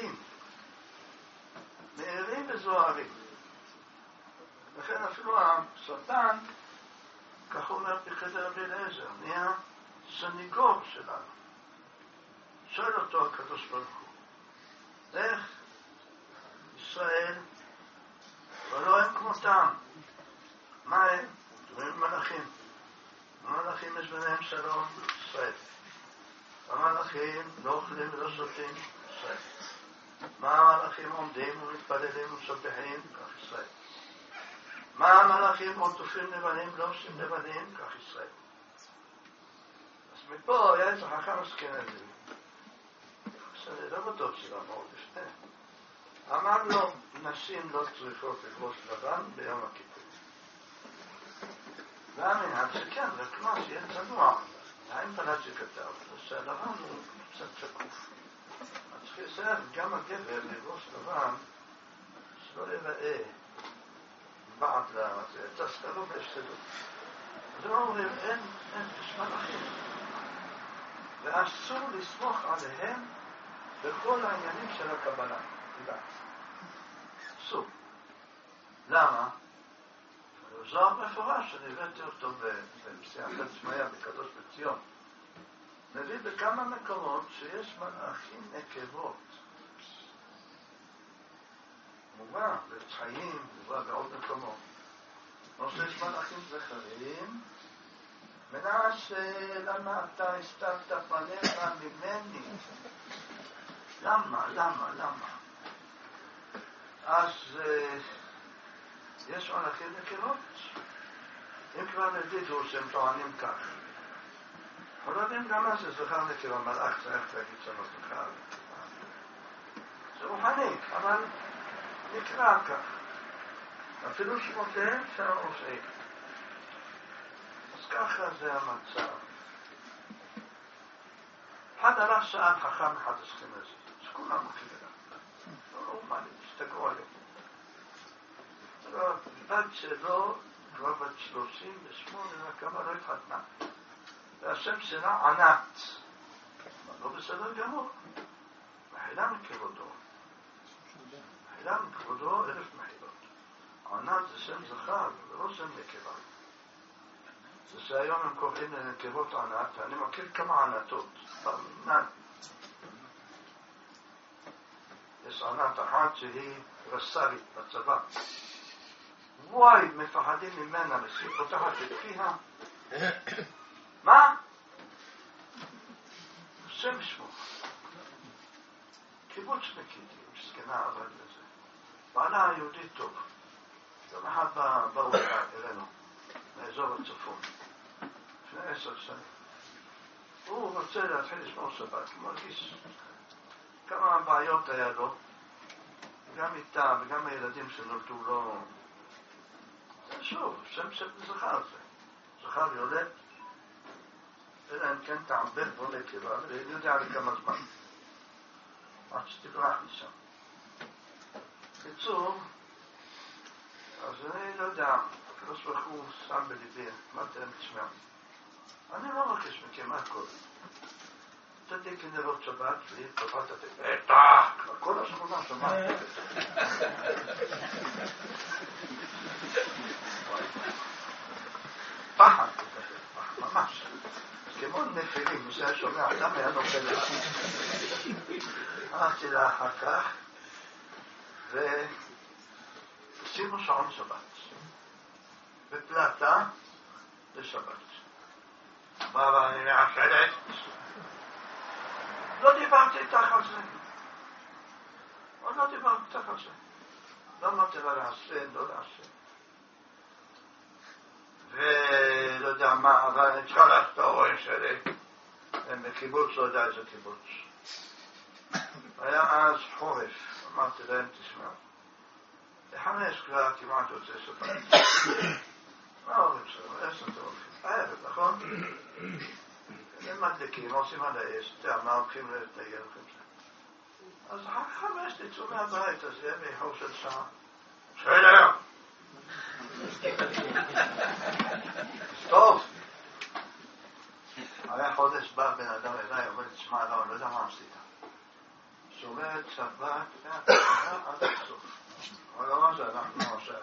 מהירים וזוהרים. לכן אפילו השטן, כך אומר בחדר רבי אליעזר, נהיה סניגור שלנו. שואל אותו הקדוש ברוך הוא, איך ישראל ולא הם כמותם? מה הם? דברים מלאכים. המלאכים יש ביניהם שלום, ישראל. המלאכים לא אוכלים ולא שותים, ישראל. מה המלאכים עומדים ומתפללים ומשבחים? כך ישראל. מה המלאכים עוטפים לבנים, לא עושים לבנים? כך ישראל. אז מפה היה איזה חכם אשכנזי. אני לא בטוח שלא אמרו לפני. אמר לו, נשים לא צריכות לבוש לבן ביום הכיפורים. והמנהג שכן, זה כמו שיהיה צנוע. האם בלד שכתב, שהלבן הוא קצת שקוף. אז חסר גם הגבר לבוש לבן, שלא יראה בעד לזה, תסתרו בהשתדות. אז הם אומרים, אין, יש מלאכים. ואסור לסמוך עליהם בכל העניינים של הקבלה. אסור. למה? זוהר מפורש, אני הבאתי אותו במסייעתא דשמיא בקדוש בציון. מביא בכמה מקומות שיש מלאכים נקבות. מובא בצחיים, מובא בעוד מקומות. כמו שיש מלאכים זכרים, מנשה, למה אתה הסתרת פניך ממני? למה? אז יש מלאכים נקבות. אם כבר נגידו שהם טוענים כך. אבל לא יודעים גם מה זה זכר נקבה, מלאך צריך להגיד שלא זכר. זה רוחני, אבל נקרא כך. אפילו שמותיהם שם רופאים. אז ככה זה המצב. אחד הלך שאל חכם אחד אשכנזי, שכולם מכירים. לא אומנים, השתגעו עליהם. בת שלו כבר בת 38, וכמה לא התחתנה. והשם שלה ענת. לא בסדר גמור. מחילה מכבודו. מחילה מכבודו 1000 מחילות. ענת זה שם זכר, זה לא שם נקבה. זה שהיום הם קוראים לנקבות ענת, ואני מכיר כמה ענתות. יש ענת אחת שהיא רס"רית בצבא. וואי, מפחדים ממנה, והיא פותחת את פיה. מה? השם ישמור. קיבוצניקית, מסכנה עבד לזה. בעלה היהודי טוב. יום אחד באו אלינו, מאזור הצפון, לפני 10 שנים. הוא רוצה להתחיל לשמור שבת, הוא מרגיש כמה בעיות היה לו, גם איתה וגם הילדים שנולדו לו. זה שוב, שם זכר זה. זכר יולד, אלא אם כן תעבר בו נקבה, ואני יודע לכמה זמן. עד שתברח משם. בקיצור, אז אני לא יודע, הקדוש ברוך הוא שם בליבי, אמרתי להם, תשמעו, אני לא מבקש מכם הכל. תדליק נרות שבת, והיא קבעת את זה, בטח, כל השכונה שמעת. פחד, ממש. כמו נפילים, מי שהיה שומע, אדם היה נופל לה. אמרתי לה אחר כך, ושימו שעון שבת. בפלטה לשבת. אבל אני מאחדת. לא דיברתי איתך על זה. עוד לא דיברתי איתך על זה. לא אמרתי לה לעשן, לא לעשן. ולא יודע מה, אבל אני צריכה ללכת את ההורים שלי. הם בקיבוץ, לא יודע איזה קיבוץ. היה אז חורף. אמרתי להם, תשמעו. לחמש כבר כמעט יוצא שבת. מה ההורים שלנו? 10 הולכים. הערב, נכון? הם מדליקים, עושים על האש, מה הולכים לטייל, אז אחר 5 תצאו מהבית, אז יהיה מאיחור של שעה. בסדר! טוב! הרי חודש בא בן אדם אליי, אומר, תשמע, לא, אני לא יודע מה עשית. שומרת שבת, עד הסוף. אבל לא מה שאנחנו עושה,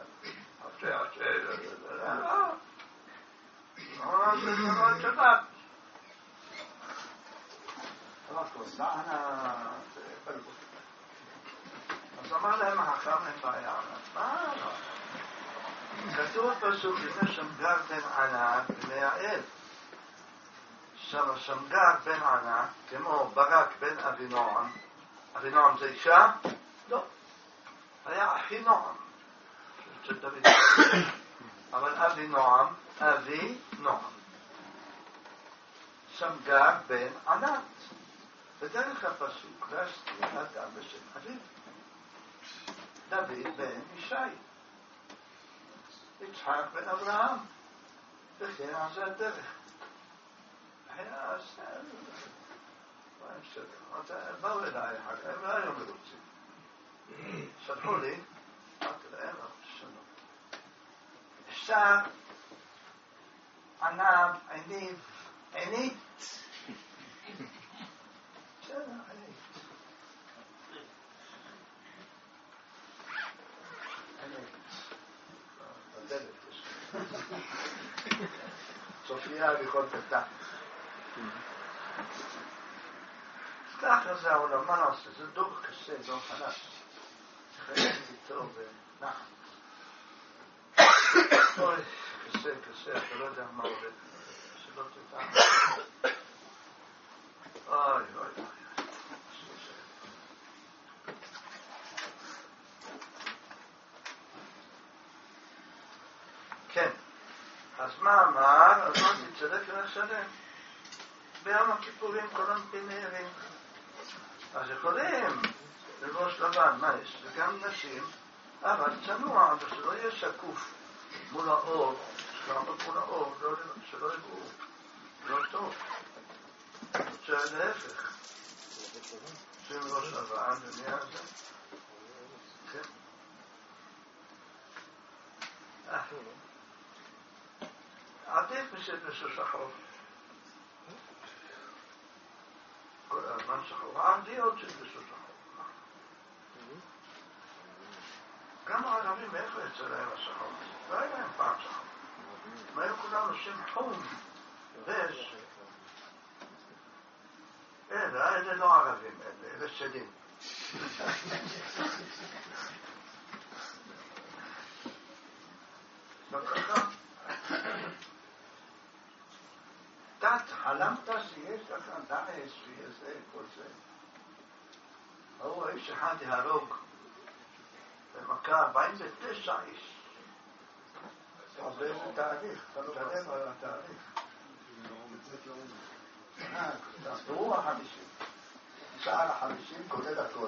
שומרת שבת. אז אמר להם החכם אין בעיה. מה? כתוב פסוק, לפני שמגר בן ענת ומייעל. שמגר בן ענת, כמו ברק בן אבינועם. אבינועם זה אישה? לא. היה אחי נועם. של דוד. אבל אבינועם, אבי נועם. שמגר בן ענת. בדרך הפסוק, והשתים אדם בשם אביו. דוד בן ישי. יצחק בן אברהם. וכן על זה הדרך. אז באו אליי, הם לא היו מרוצים. שלחו לי, אמרתי להם, שלום. אפשר, ענב, עינית. בסדר, עינית. צופיה בכל פתח. ככה זה העולם, מה נעשה? זה דור קשה, דור חדש. חיים איתו ונחת. אוי, קשה, אתה לא יודע מה עובד. שלא תדע. אוי. כן. אז מה אמר? אז לא תצדק ונשלם. ביום הכיפורים כולם בנהרים. אז יכולים לראש לבן, מה יש? וגם נשים, אבל צנוע, שלא יהיה שקוף מול האור, שכרנות מול האור, שלא יראו, לא טוב. זה להפך. שים ראש לבן, ומי על זה? כן. עדיף משהו שחור. כל הזמן שחור. הערביות שלבשו שחור. גם הערבים, איפה יצא להם השחור? לא היה להם פעם שחור. הם היו כולם עושים חום, בש. אלה לא ערבים, אלה שדים. לא ככה. חלמת שיש לך דעש ויהיה זה, כל זה. הוא איש אחד יהרוג במכה 49 איש. אז באיזה תהליך? אתה לא מדבר על התהליך. תראו ה-50. שער ה-50 כולל הכל.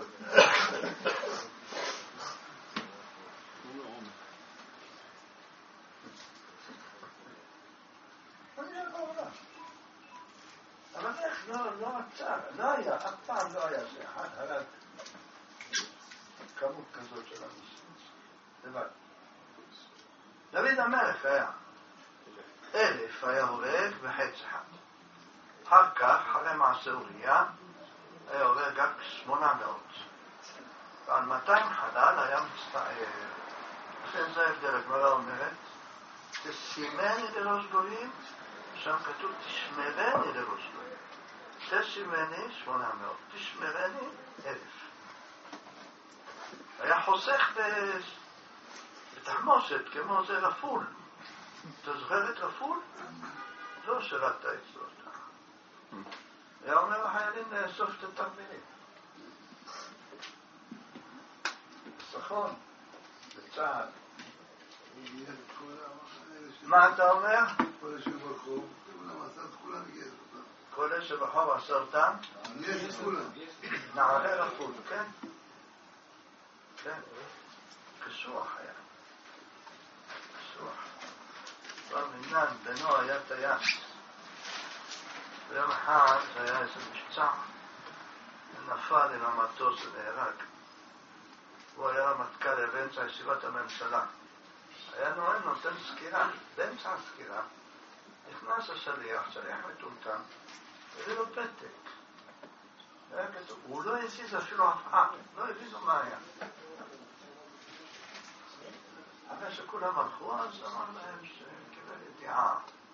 אבל איך לא עצר, לא היה, אף פעם לא היה שאחד הרג כמות כזאת של אנשים. לבד. דוד המלך היה 1,000 היה הורג בחץ אחד. אחר כך, אחרי מעשה אוריה, היה הורג רק 800. ועל 200 חלל היה מצטער. לכן זה ההבדל, הגמרא אומרת, תשימני לראש גויים, שם כתוב תשמרני לראש גויים. תשימני 800, תשמרני 1,000. היה חוסך בתחמושת, כמו זה רפול. אתה זוכר את רפול? לא שרדת אצלו אותה. היה אומר לחיילים לאסוף את התרמילים. סחון, בצה"ל. מה אתה אומר? כל אלה שברחוב, כולם הגיעו אותם. כל אלה שברחוב עשה אותם? יש כולם. נערי רפול, כן? כן. קשוח היה. קשוח. במינן, בנו היה טייס. ביום אחד היה איזה מבצע. נפל עם המטוס ונהרג. הוא היה רמטכ"ל, היה באמצע ישיבת הממשלה. היה נואם נותן סקירה. באמצע הסקירה נכנס השליח, שליח מטומטם, הביא לו פתק. היה כתוב, הוא לא הזיז אפילו אף אחד, לא הבינו מה היה. אחרי שכולם הלכו, אז אמר להם שקיבל ידיעה.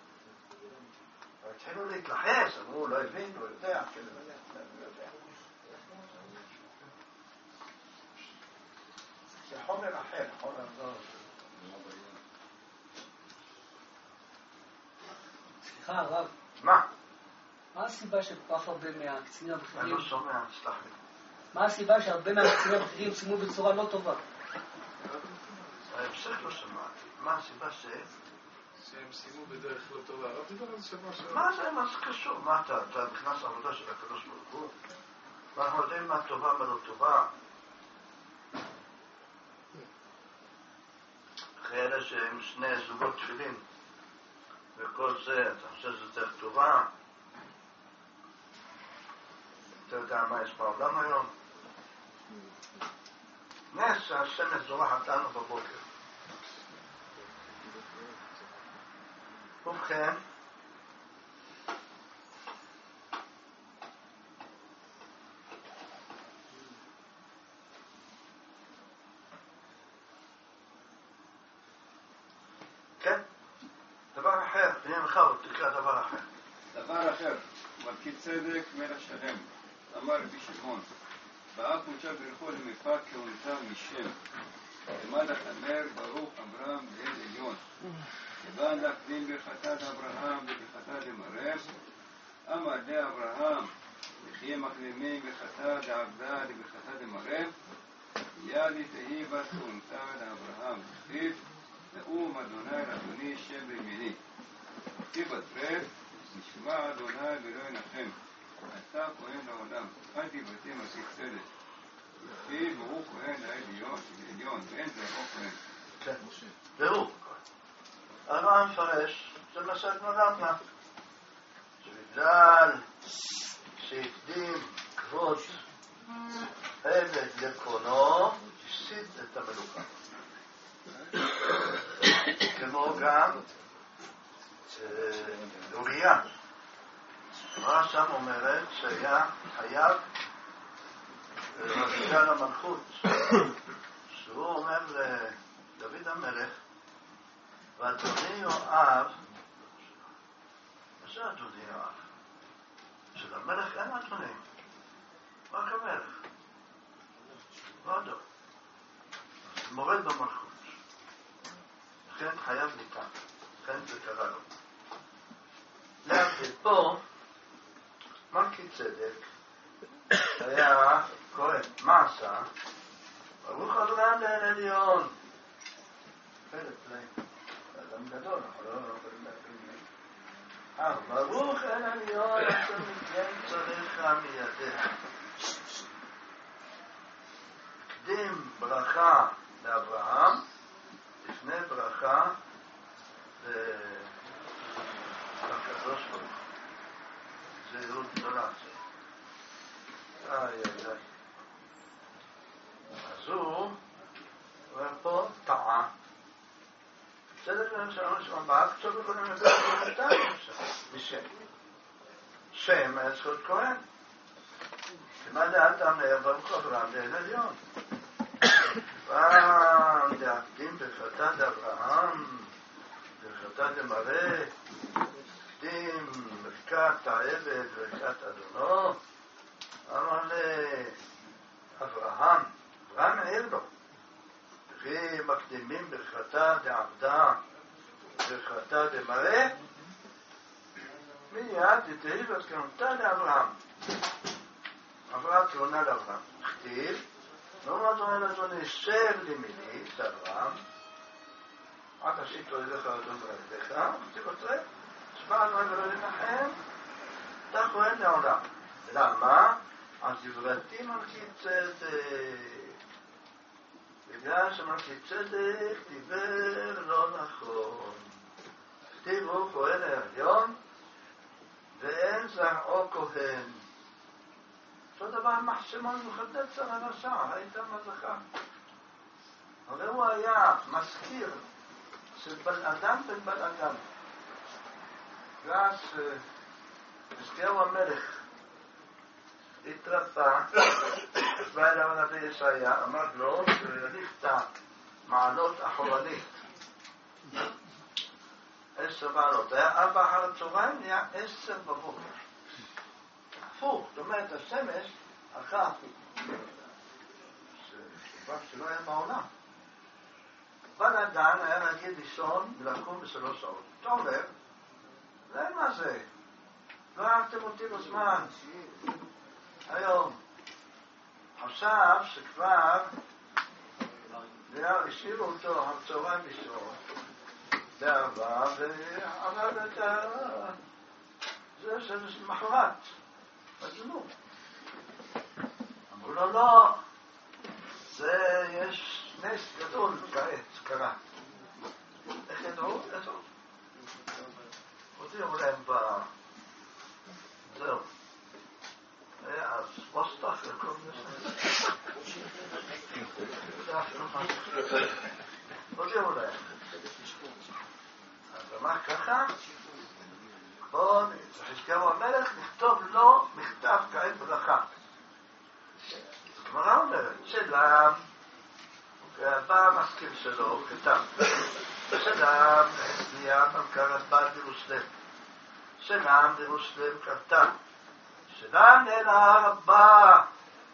התחילו להתלחץ, אמרו, לא הבין, לא יודע, זה חומר אחר, חומר לא... סליחה, הרב. מה? מה הסיבה שכל כך הרבה מהקצינים הבכירים... אני לא שומע, סלח לי. מה הסיבה שהרבה מהקצינים הבכירים סיימו בצורה לא טובה? בסך לא שמעתי. מה הסיבה ש... שהם סיימו בדרך לא טובה. לא תדע על זה שבוע שעבר. מה זה? מה זה קשור? מה אתה נכנס לעבודה של הקדוש ברוך הוא? ואנחנו יודעים מה טובה מה לא טובה. אחרי אלה שהם שני זוגות תפילין וכל זה, אתה חושב שזה דרך טובה? אתה יודע מה יש בעולם היום? נס שהשמש זורחת לנו בבוקר. ובכן, כן, דבר אחר, הנה לך עוד תקרא דבר אחר. דבר אחר, מלכי צדק מלך שלם, אמר רבי שמעון, ואף מוצא ברכו למפת כהונתם משם, למד החמר ברוך אברהם לאל עליון, כיוון להקדים ברכתה לאברהם וברכתה למרב, אמר לאברהם, וכי מקדימים ברכתה לעבדה לברכתה למרב, ידי תהי בת כהונתה לאברהם, וכתיב, נאום אדוני לאדוני שם בימיני. כי בטרף, נשמע אדוני ולא ינחם. אתה כהן לעולם, אל תבטא מלכי צדק. כי ברוך כהן לעליון, ואין זרעו כהן. כן, והוא. הרמב"ם מפרש, זה מסכת רמב"ם. שבגלל שהקדים כבוד עבד לקונו, הפסיד את המלוכה. כמו גם אוריה. מה שם אומרת שהיה חייב רבייה למלכות. שהוא אומר לדוד המלך, ואדוני יואב, מה זה אדוני יואב? של המלך אין אדוני. רק המלך. לא אדון. מורד במלכות. כן חייב לכאן, כן זה קרה לו. להבדיל פה, מלכי צדק, היה כהן, מה עשה? ברוך אברהם לאל עליון. אדם גדול, אנחנו לא יכולים להבין. ברוך אל עליון, אשר מגן צריך מידיך. קדים ברכה לאברהם, לפני ברכה לקדוש ברוך הוא. זהירות גדולה. אז הוא אומר פה טעה. בסדר גדול שלנו שמבט, קצת יכולים לדעת בשם. שם היה צריך להיות כהן. ומה דעתם ברוך אברהם לאל עליון? דאקדים ברכת אברהם, ברכת דמראה, קדים ברכת העבד, ברכת אדונו. אמר לאברהם, אברהם העיר לו, וכי מקדימים ברכתה דעבדה, ברכתה דמראה, מיד תתהי והסכנותה לאברהם. אברהם תלונה לאברהם. כתיב, לא אדוני לאדוני, שב למיני, את אברהם, עד השיט לא ילך לאדון ולדיך, כתיב אותך, שבא אדוני ולא לנחם, אתה כהן לעולם. למה? אז דברתי מלכי צדק. בגלל שמלכי צדק דיבר לא נכון. כתיב הוא כהן העליון, ואין זרעו כהן. אותו דבר מחשמון מחדצר הרשע, הייתה מזכה. אבל הוא היה מזכיר של בן אדם בן בן אדם. ואז חזקיהו המלך התרפא, בא אליו הנביא ישעיה, אמר לו שיוליך את המעלות אחורנית. 10 מעלות, היה 4 אחר הצהריים, נהיה 10 בבוקר. הפוך, זאת אומרת, השמש הלכה הפוך. דבר שלא היה בעולם. בן אדם היה נגיד לישון ולקום ב3 שעות. טוב לב, זה מה זה? לא אהבתם אותי בזמן. היום, עכשיו שכבר השאירו אותו על צהריים לישון, בעבר, ועבר את זה של מחרת. בג'נוב. אמרו לו לא, זה יש נס גדול כעת, קרה. איך ידעו? ידעו. הודיעו להם זהו. אז פוסטח וכל מיני. הודיעו להם. אז אמר ככה, בואו, חזקיהו המלך נכתוב לו מכתב כעת ברכה. הגמרא אומרת, שלם, והבא המזכיר שלו כתב, שלם, הסנייה מלכת בת ירושלם, שלם ירושלם כתב, שלם אל ההר הבא,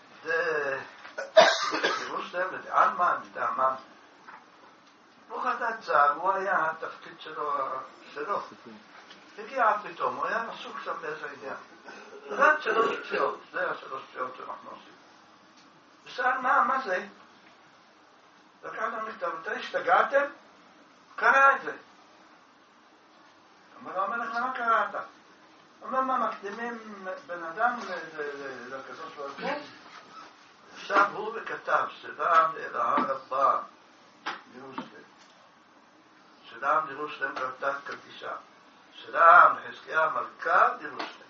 ירושלם ודעלמן, ודעמן. הוא חדד צער, הוא היה התפקיד שלו. הגיע פתאום, הוא היה עסוק שם באיזה עניין. רק 3 פציעות, זה היה 3 פציעות שאנחנו עושים. ושאל, מה זה? לקחת המכתב, אתם השתגעתם? קרא את זה. אמר לו המלך, למה קראת? אומר, מה, מקדימים בן אדם לקדוש ברוך הוא? עכשיו הוא וכתב, שלם אל ההר הבא, ירושלם. שלם ירושלם כתב קדישה. שלם לחזקיה מלכה ירושלם.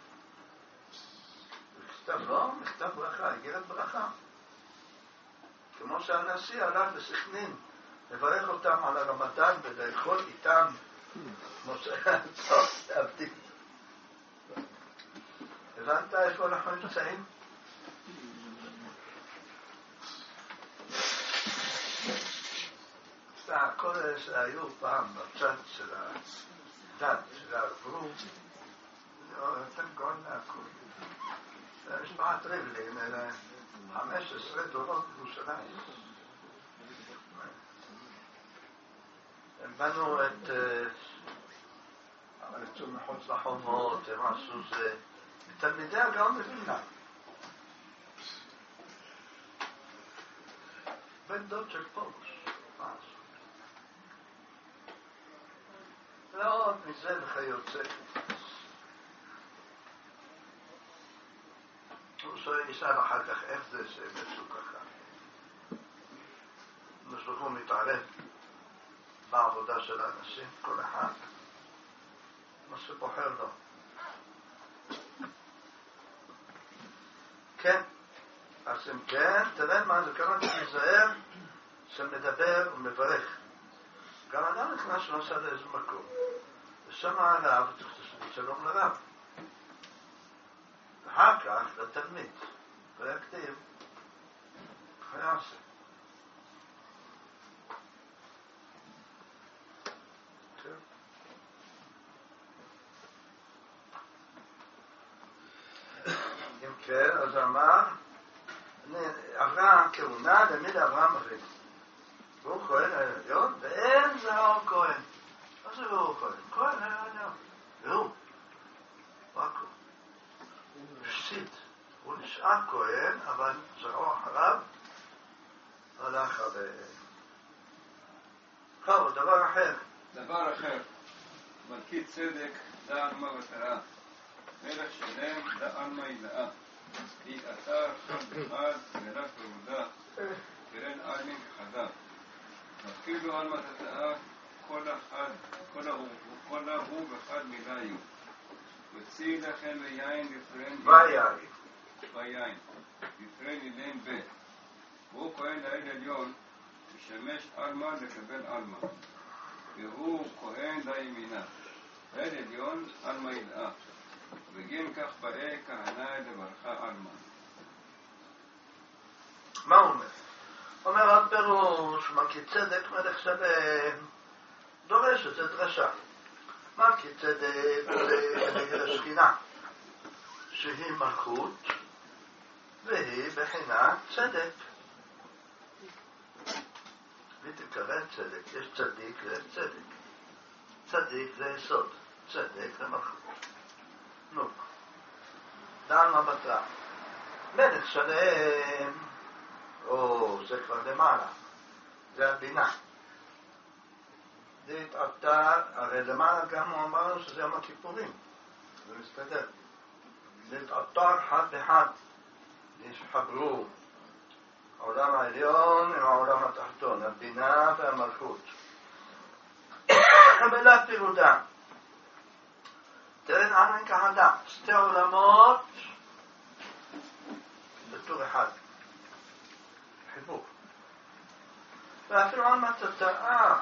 וכתב לא, מכתב ברכה, איגרת ברכה. כמו שהנשיא הלך לסכנין לברך אותם על הרמדאן ולאכול איתם כמו שהצורך להבדיל. הבנת איפה אנחנו נמצאים? כל אלה שהיו פעם בצד של הדת, של העברו, אתם גאון להכל. זה משפחת ריבלין, אלה 15 דורות בירושלים. הם בנו את יצאו מחוץ לחומות, הם עשו זה. תלמידי הגאון מווילנה. בן דוד של פולוס. מה עשו? ועוד מזה וכיוצא. הוא ישאל אחר כך איך זה שהם עשו ככה. הוא מתערב בעבודה של האנשים, כל אחד, מה שבוחר לו. כן, אז אם כן, תראה מה זה כמה תיזהר שמדבר ומברך. גם אדם נכנס שנוסע לאיזה מקום, ושם הרב, צריך שלום לרב. ואחר כך לתלמיד, ויקדים, חייסה. אם כן, אז אמר, עברה כהונה למד אברהם אבינו. והוא כהן העליון, ואין זרעו כהן. מה זה והוא כהן? כהן העליון. והוא, רק הוא. הפסיד. הוא נשאר כהן, אבל זרעו אחריו הלך עליהם. טוב, דבר אחר. דבר אחר, מלכי צדק דע עלמא ותראה, מלך שלם דע עלמא ידעה, כי אתר חד אחד ורק ורודה, קרן עלמין חדה. אפילו עלמא תתאה כל ההוא וחד מילאיו. יוציא לכם ויין ויין, בפרן אילן ב'. והוא כהן לאל עליון, משמש עלמא לקבל עלמא. והוא כהן די ימינה, האל עליון עלמא ידעה, וגם כך באי כהנה לברכה עלמא. מה הוא אומר? אומר עוד פירוש, מלכי צדק מלך שלם, דורש את זה דרשה. מלכי צדק זה כנגד השכינה, שהיא מלכות, והיא בחינת צדק. ותקרא צדק, יש צדיק ויש צדק. צדיק זה יסוד, צדק זה מלכות. נו, דן מבטרה. מלך שלם, זה כבר למעלה, זה הבינה. זה התעתה, הרי למעלה גם הוא אמרנו שזה יום הכיפורים, זה מסתדר. זה התעתה חד אחד, ישחברו. העולם העליון עם העולם התחתון, הבינה והמלכות. בלת פירודה. תראה עלמין כחדה, שתי עולמות בטור אחד. חיבור. ואפילו עלמא תתאה,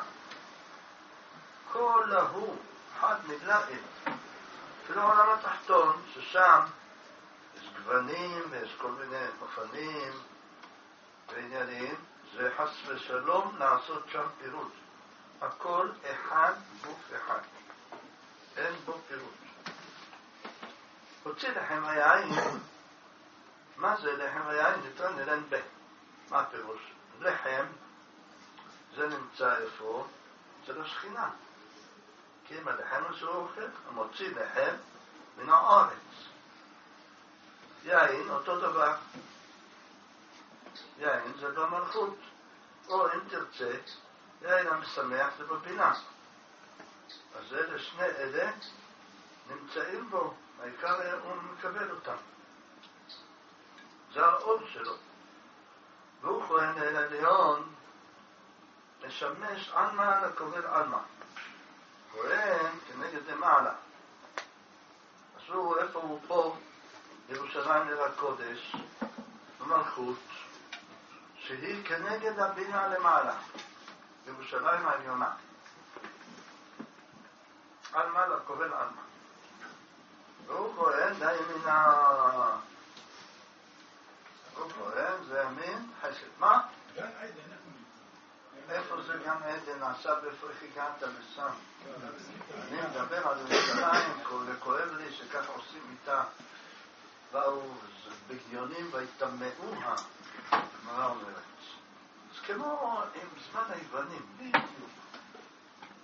כל ההוא חד מילאי. אפילו העולם התחתון, ששם יש גוונים ויש כל מיני אופנים ועניינים, זה חס ושלום לעשות שם פירוט. הכל אחד גוף אחד. אין בו פירוט. הוציא לחם היין. מה זה לחם היין? נתרן אלן ב. מה הפירוש? לחם זה נמצא איפה? אצל השכינה. כי אם הלחם הזה הוא אוכל, הוא מוציא לחם מן הארץ. יין אותו דבר. יין זה במלכות, או אם תרצה, יין המשמח זה בבינה. אז אלה שני אלה נמצאים בו, העיקר הוא מקבל אותם. זה האור שלו. והוא כהן אל עליון, משמש עלמא לקובל עלמא. כהן כנגד למעלה. אז הוא, איפה הוא פה? ירושלים עיר הקודש, במלכות, שהיא כנגד הבינה למעלה, ירושלים העליונה. עלמא לקובל עלמא. והוא כהן די ימינה. הוא כהן זה ימין חסד. מה? גן עדן, איפה זה גן עדן? עכשיו איפה הגעת לשם? אני מדבר על ירושלים, כואב לי שכך עושים איתה. באו בגיונים והתמאוה, מה אומרת? אז כמו עם זמן היוונים, בדיוק.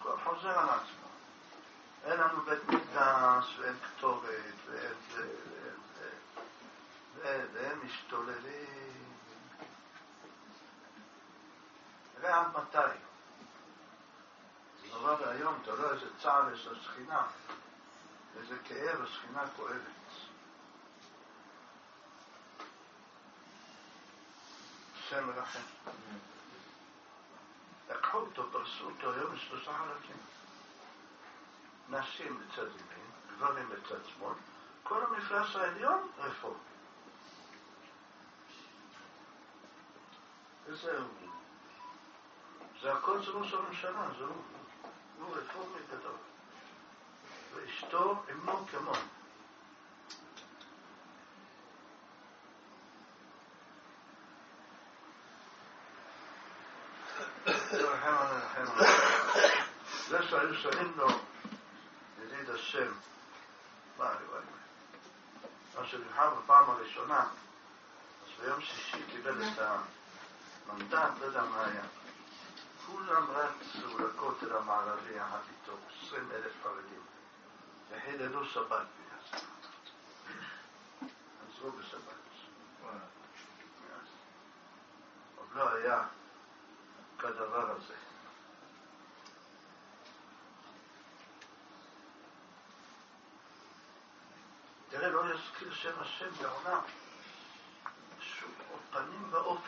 פנס ואין כתובת ואין זה ואין זה, והם משתוללים. ועד מתי? זה נורא והיום, אתה רואה איזה צער יש לשכינה, איזה כאב השכינה כואבת. השם מרחם. לקחו אותו, פרסו אותו היום לשלושה חלקים. נשים בצד ימין, גברים בצד שמאל, כל המפלס העליון רפורמי. וזהו. זה הכל זה ראש הממשלה, הוא רפורמי גדול. ואשתו אמו כמו. זה שהיו שואלים לו, ידיד השם, מה שנבחר בפעם הראשונה, אז ביום שישי קיבל את המנדט, לא יודע מה היה. כולם רצו לכותל המערבי יחד איתו, 20,000 חרדים, וחיללו שבת ביחד. עזרו בשבת. עוד לא היה כדבר הזה. תראה, לא יזכיר שם השם בעולם, שום פנים ואופן.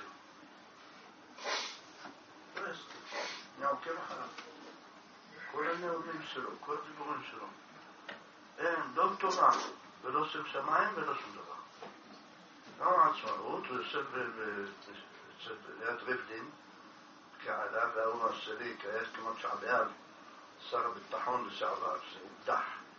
לא יזכיר, אני עוקב אחריו. כל הנאומים שלו, כל הדיבורים שלו. אין, לא תורה, ולא שם שמיים ולא שום דבר. לא עצמאות, הוא יושב ליד רבדין, כעלה והאומה שלי, כעת כמו שעבאל, שר הביטחון לשעבר, שהודח.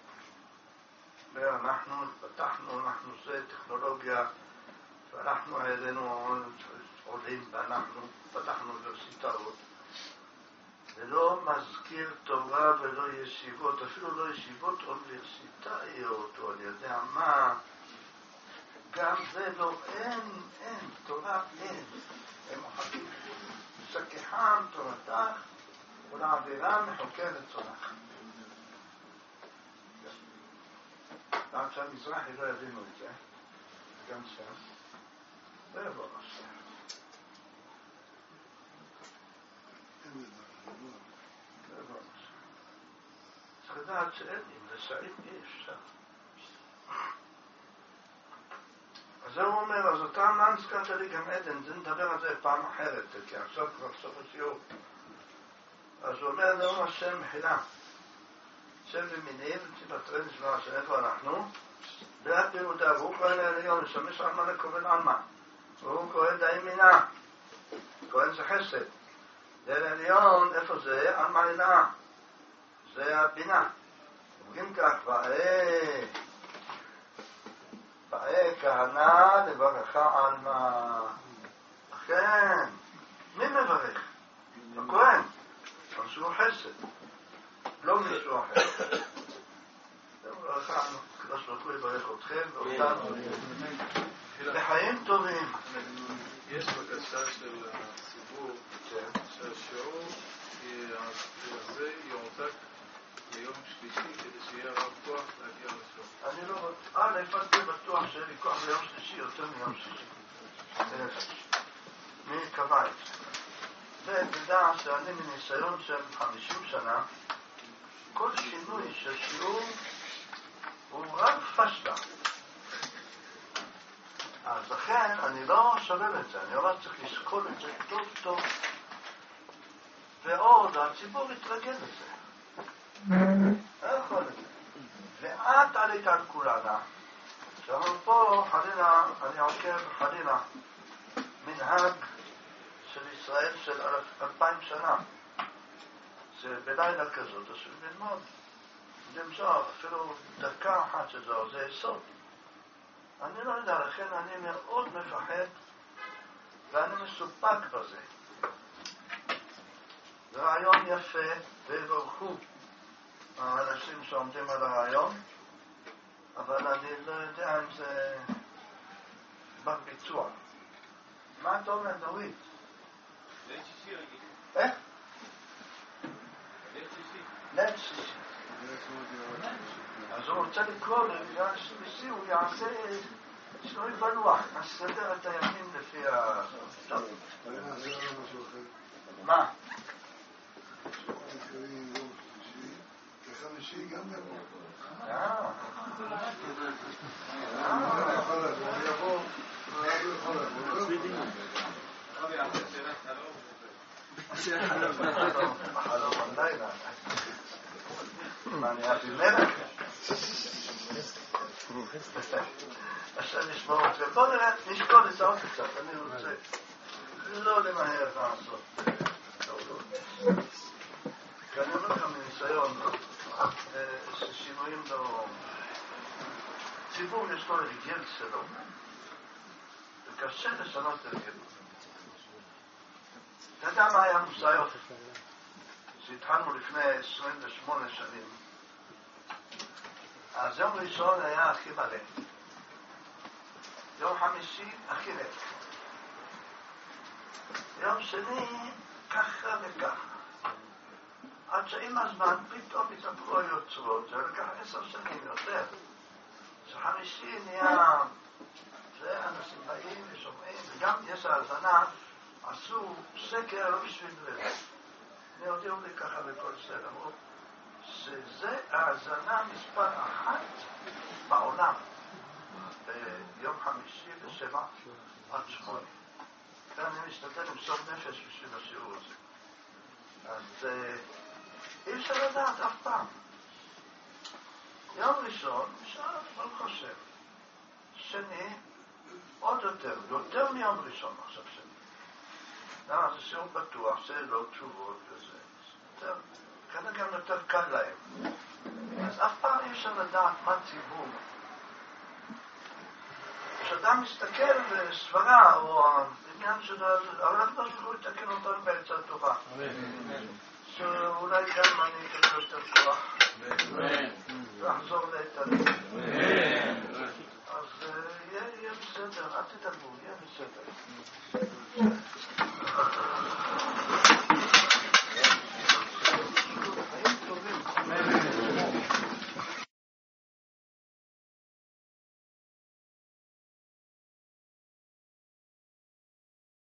ואנחנו פתחנו, אנחנו זה טכנולוגיה, ואנחנו העלינו עולים, ואנחנו פתחנו אוניברסיטאות. ולא מזכיר תורה ולא ישיבות, אפילו לא ישיבות אוניברסיטאיות, או אני יודע מה. גם זה לא, אין, תורה אין. הם מוחקים. שכחם תורתך, ולעבירה מחוקרת צונח. עד שהמזרחי לא יבינו את זה, גם שם, זה יבוא נושא. זה יבוא נושא. צריך לדעת שאין, אם לשעים אי אפשר. אז זה הוא אומר, אז אותם מה נזכרת לי גם עדן, זה נדבר על זה פעם אחרת, כי עכשיו כבר סוף השיעור. אז הוא אומר, נאום השם מחילה. שם ומיניב, ציבטרן נשמע שאיפה אנחנו, ביד ביהודה, והוא כהן העליון, משמש עלמה לכהן עלמה, והוא כהן די מינה, כהן זה חסד. זה העליון, איפה זה? עלמה עילה, זה הבינה. אומרים כך, באי כהנה לברכה עלמה. כן, מי מברך? הכהן, משהו חסד. לא מישהו אחר. קדוש ברוך הוא יברך אתכם ואותנו לחיים טובים. יש בקשה של הציבור שהשיעור הזה יועתק ליום שלישי כדי שיהיה רב כוח להגיע לשיעור. אני לא רוצה, בטוח שיהיה לי כוח ליום שלישי יותר מיום שלישי. מי קבע את זה? ותדע שאני מניסיון של 50 שנה, כל שינוי של שיעור הוא רק פשטה. אז לכן אני לא שולל את זה, אני אומר צריך לשקול את זה טוב טוב, ועוד הציבור יתרגל לזה. לא יכול את זה. ואת עלית על כולנה. שאנחנו פה חלילה, אני עוקב חלילה מנהג של ישראל של 2000 שנה. שבלילה כזאת, אז ללמוד, למשוך, אפילו דקה אחת שזו, זה יסוד. אני לא יודע, לכן אני מאוד מפחד, ואני מסופק בזה. זה רעיון יפה, ויברכו האנשים שעומדים על הרעיון, אבל אני לא יודע אם זה בביצוע. מה אתה אומר, דורית? ליל שישי רגיל. איך? ליל שישי. ליל שישי. אז הוא רוצה לקרוא לנשיא, הוא יעשה שינוי בלוח, נסדר את הימים לפי ה... טוב. זה לא משהו אחר. מה? שוב נזכרים יום שלישי, כחמישי גם יבוא. יכול לבוא, הוא יבוא, הוא יכול לבוא. רבי יעשה שאלה חלום. חלום הלילה. מה נהייתי מלך? השם ישמור אתכם. בואו נראה, נשקול לצעות קצת, אני רוצה לא למהר לעשות טעויות. כי אני אומר לכם מניסיון ששינויים לא... ציבור יש לו רגיל שלו, וקשה לשנות רגיל. אתה יודע מה היה מוסיות? שהתחלנו לפני 28 שנים. אז יום ראשון היה הכי מלא. יום חמישי הכי ריק. יום שני ככה וככה. עד שעם הזמן פתאום התהפכו היוצרות, זה לקח 10 שנים יותר. שחמישי נהיה, זה אנשים באים ושומעים, וגם יש האזנה, עשו סקר לא בשביל זה. אני הודיעו לי ככה בכל סדר, אמרו שזה האזנה מספר 1 בעולם ביום חמישי ב7 עד 8. ואני משתתף למסור נפש בשביל השיעור הזה. אז אי אפשר לדעת אף פעם. יום ראשון, ברוך השם. שני, עוד יותר מיום ראשון עכשיו שני. למה? זה שיעור בטוח, שאלות, תשובות וזה. כנראה גם יותר קל להם. אז אף פעם אי אפשר לדעת מה ציבור. כשאדם מסתכל בסברה, או העניין של... אבל אנחנו לא יתקן אותנו בעצה טובה. שאולי גם אני אקבל יותר כוח. ואחזור לאיתנים. אז יהיה בסדר, אל תדאגו, יהיה בסדר.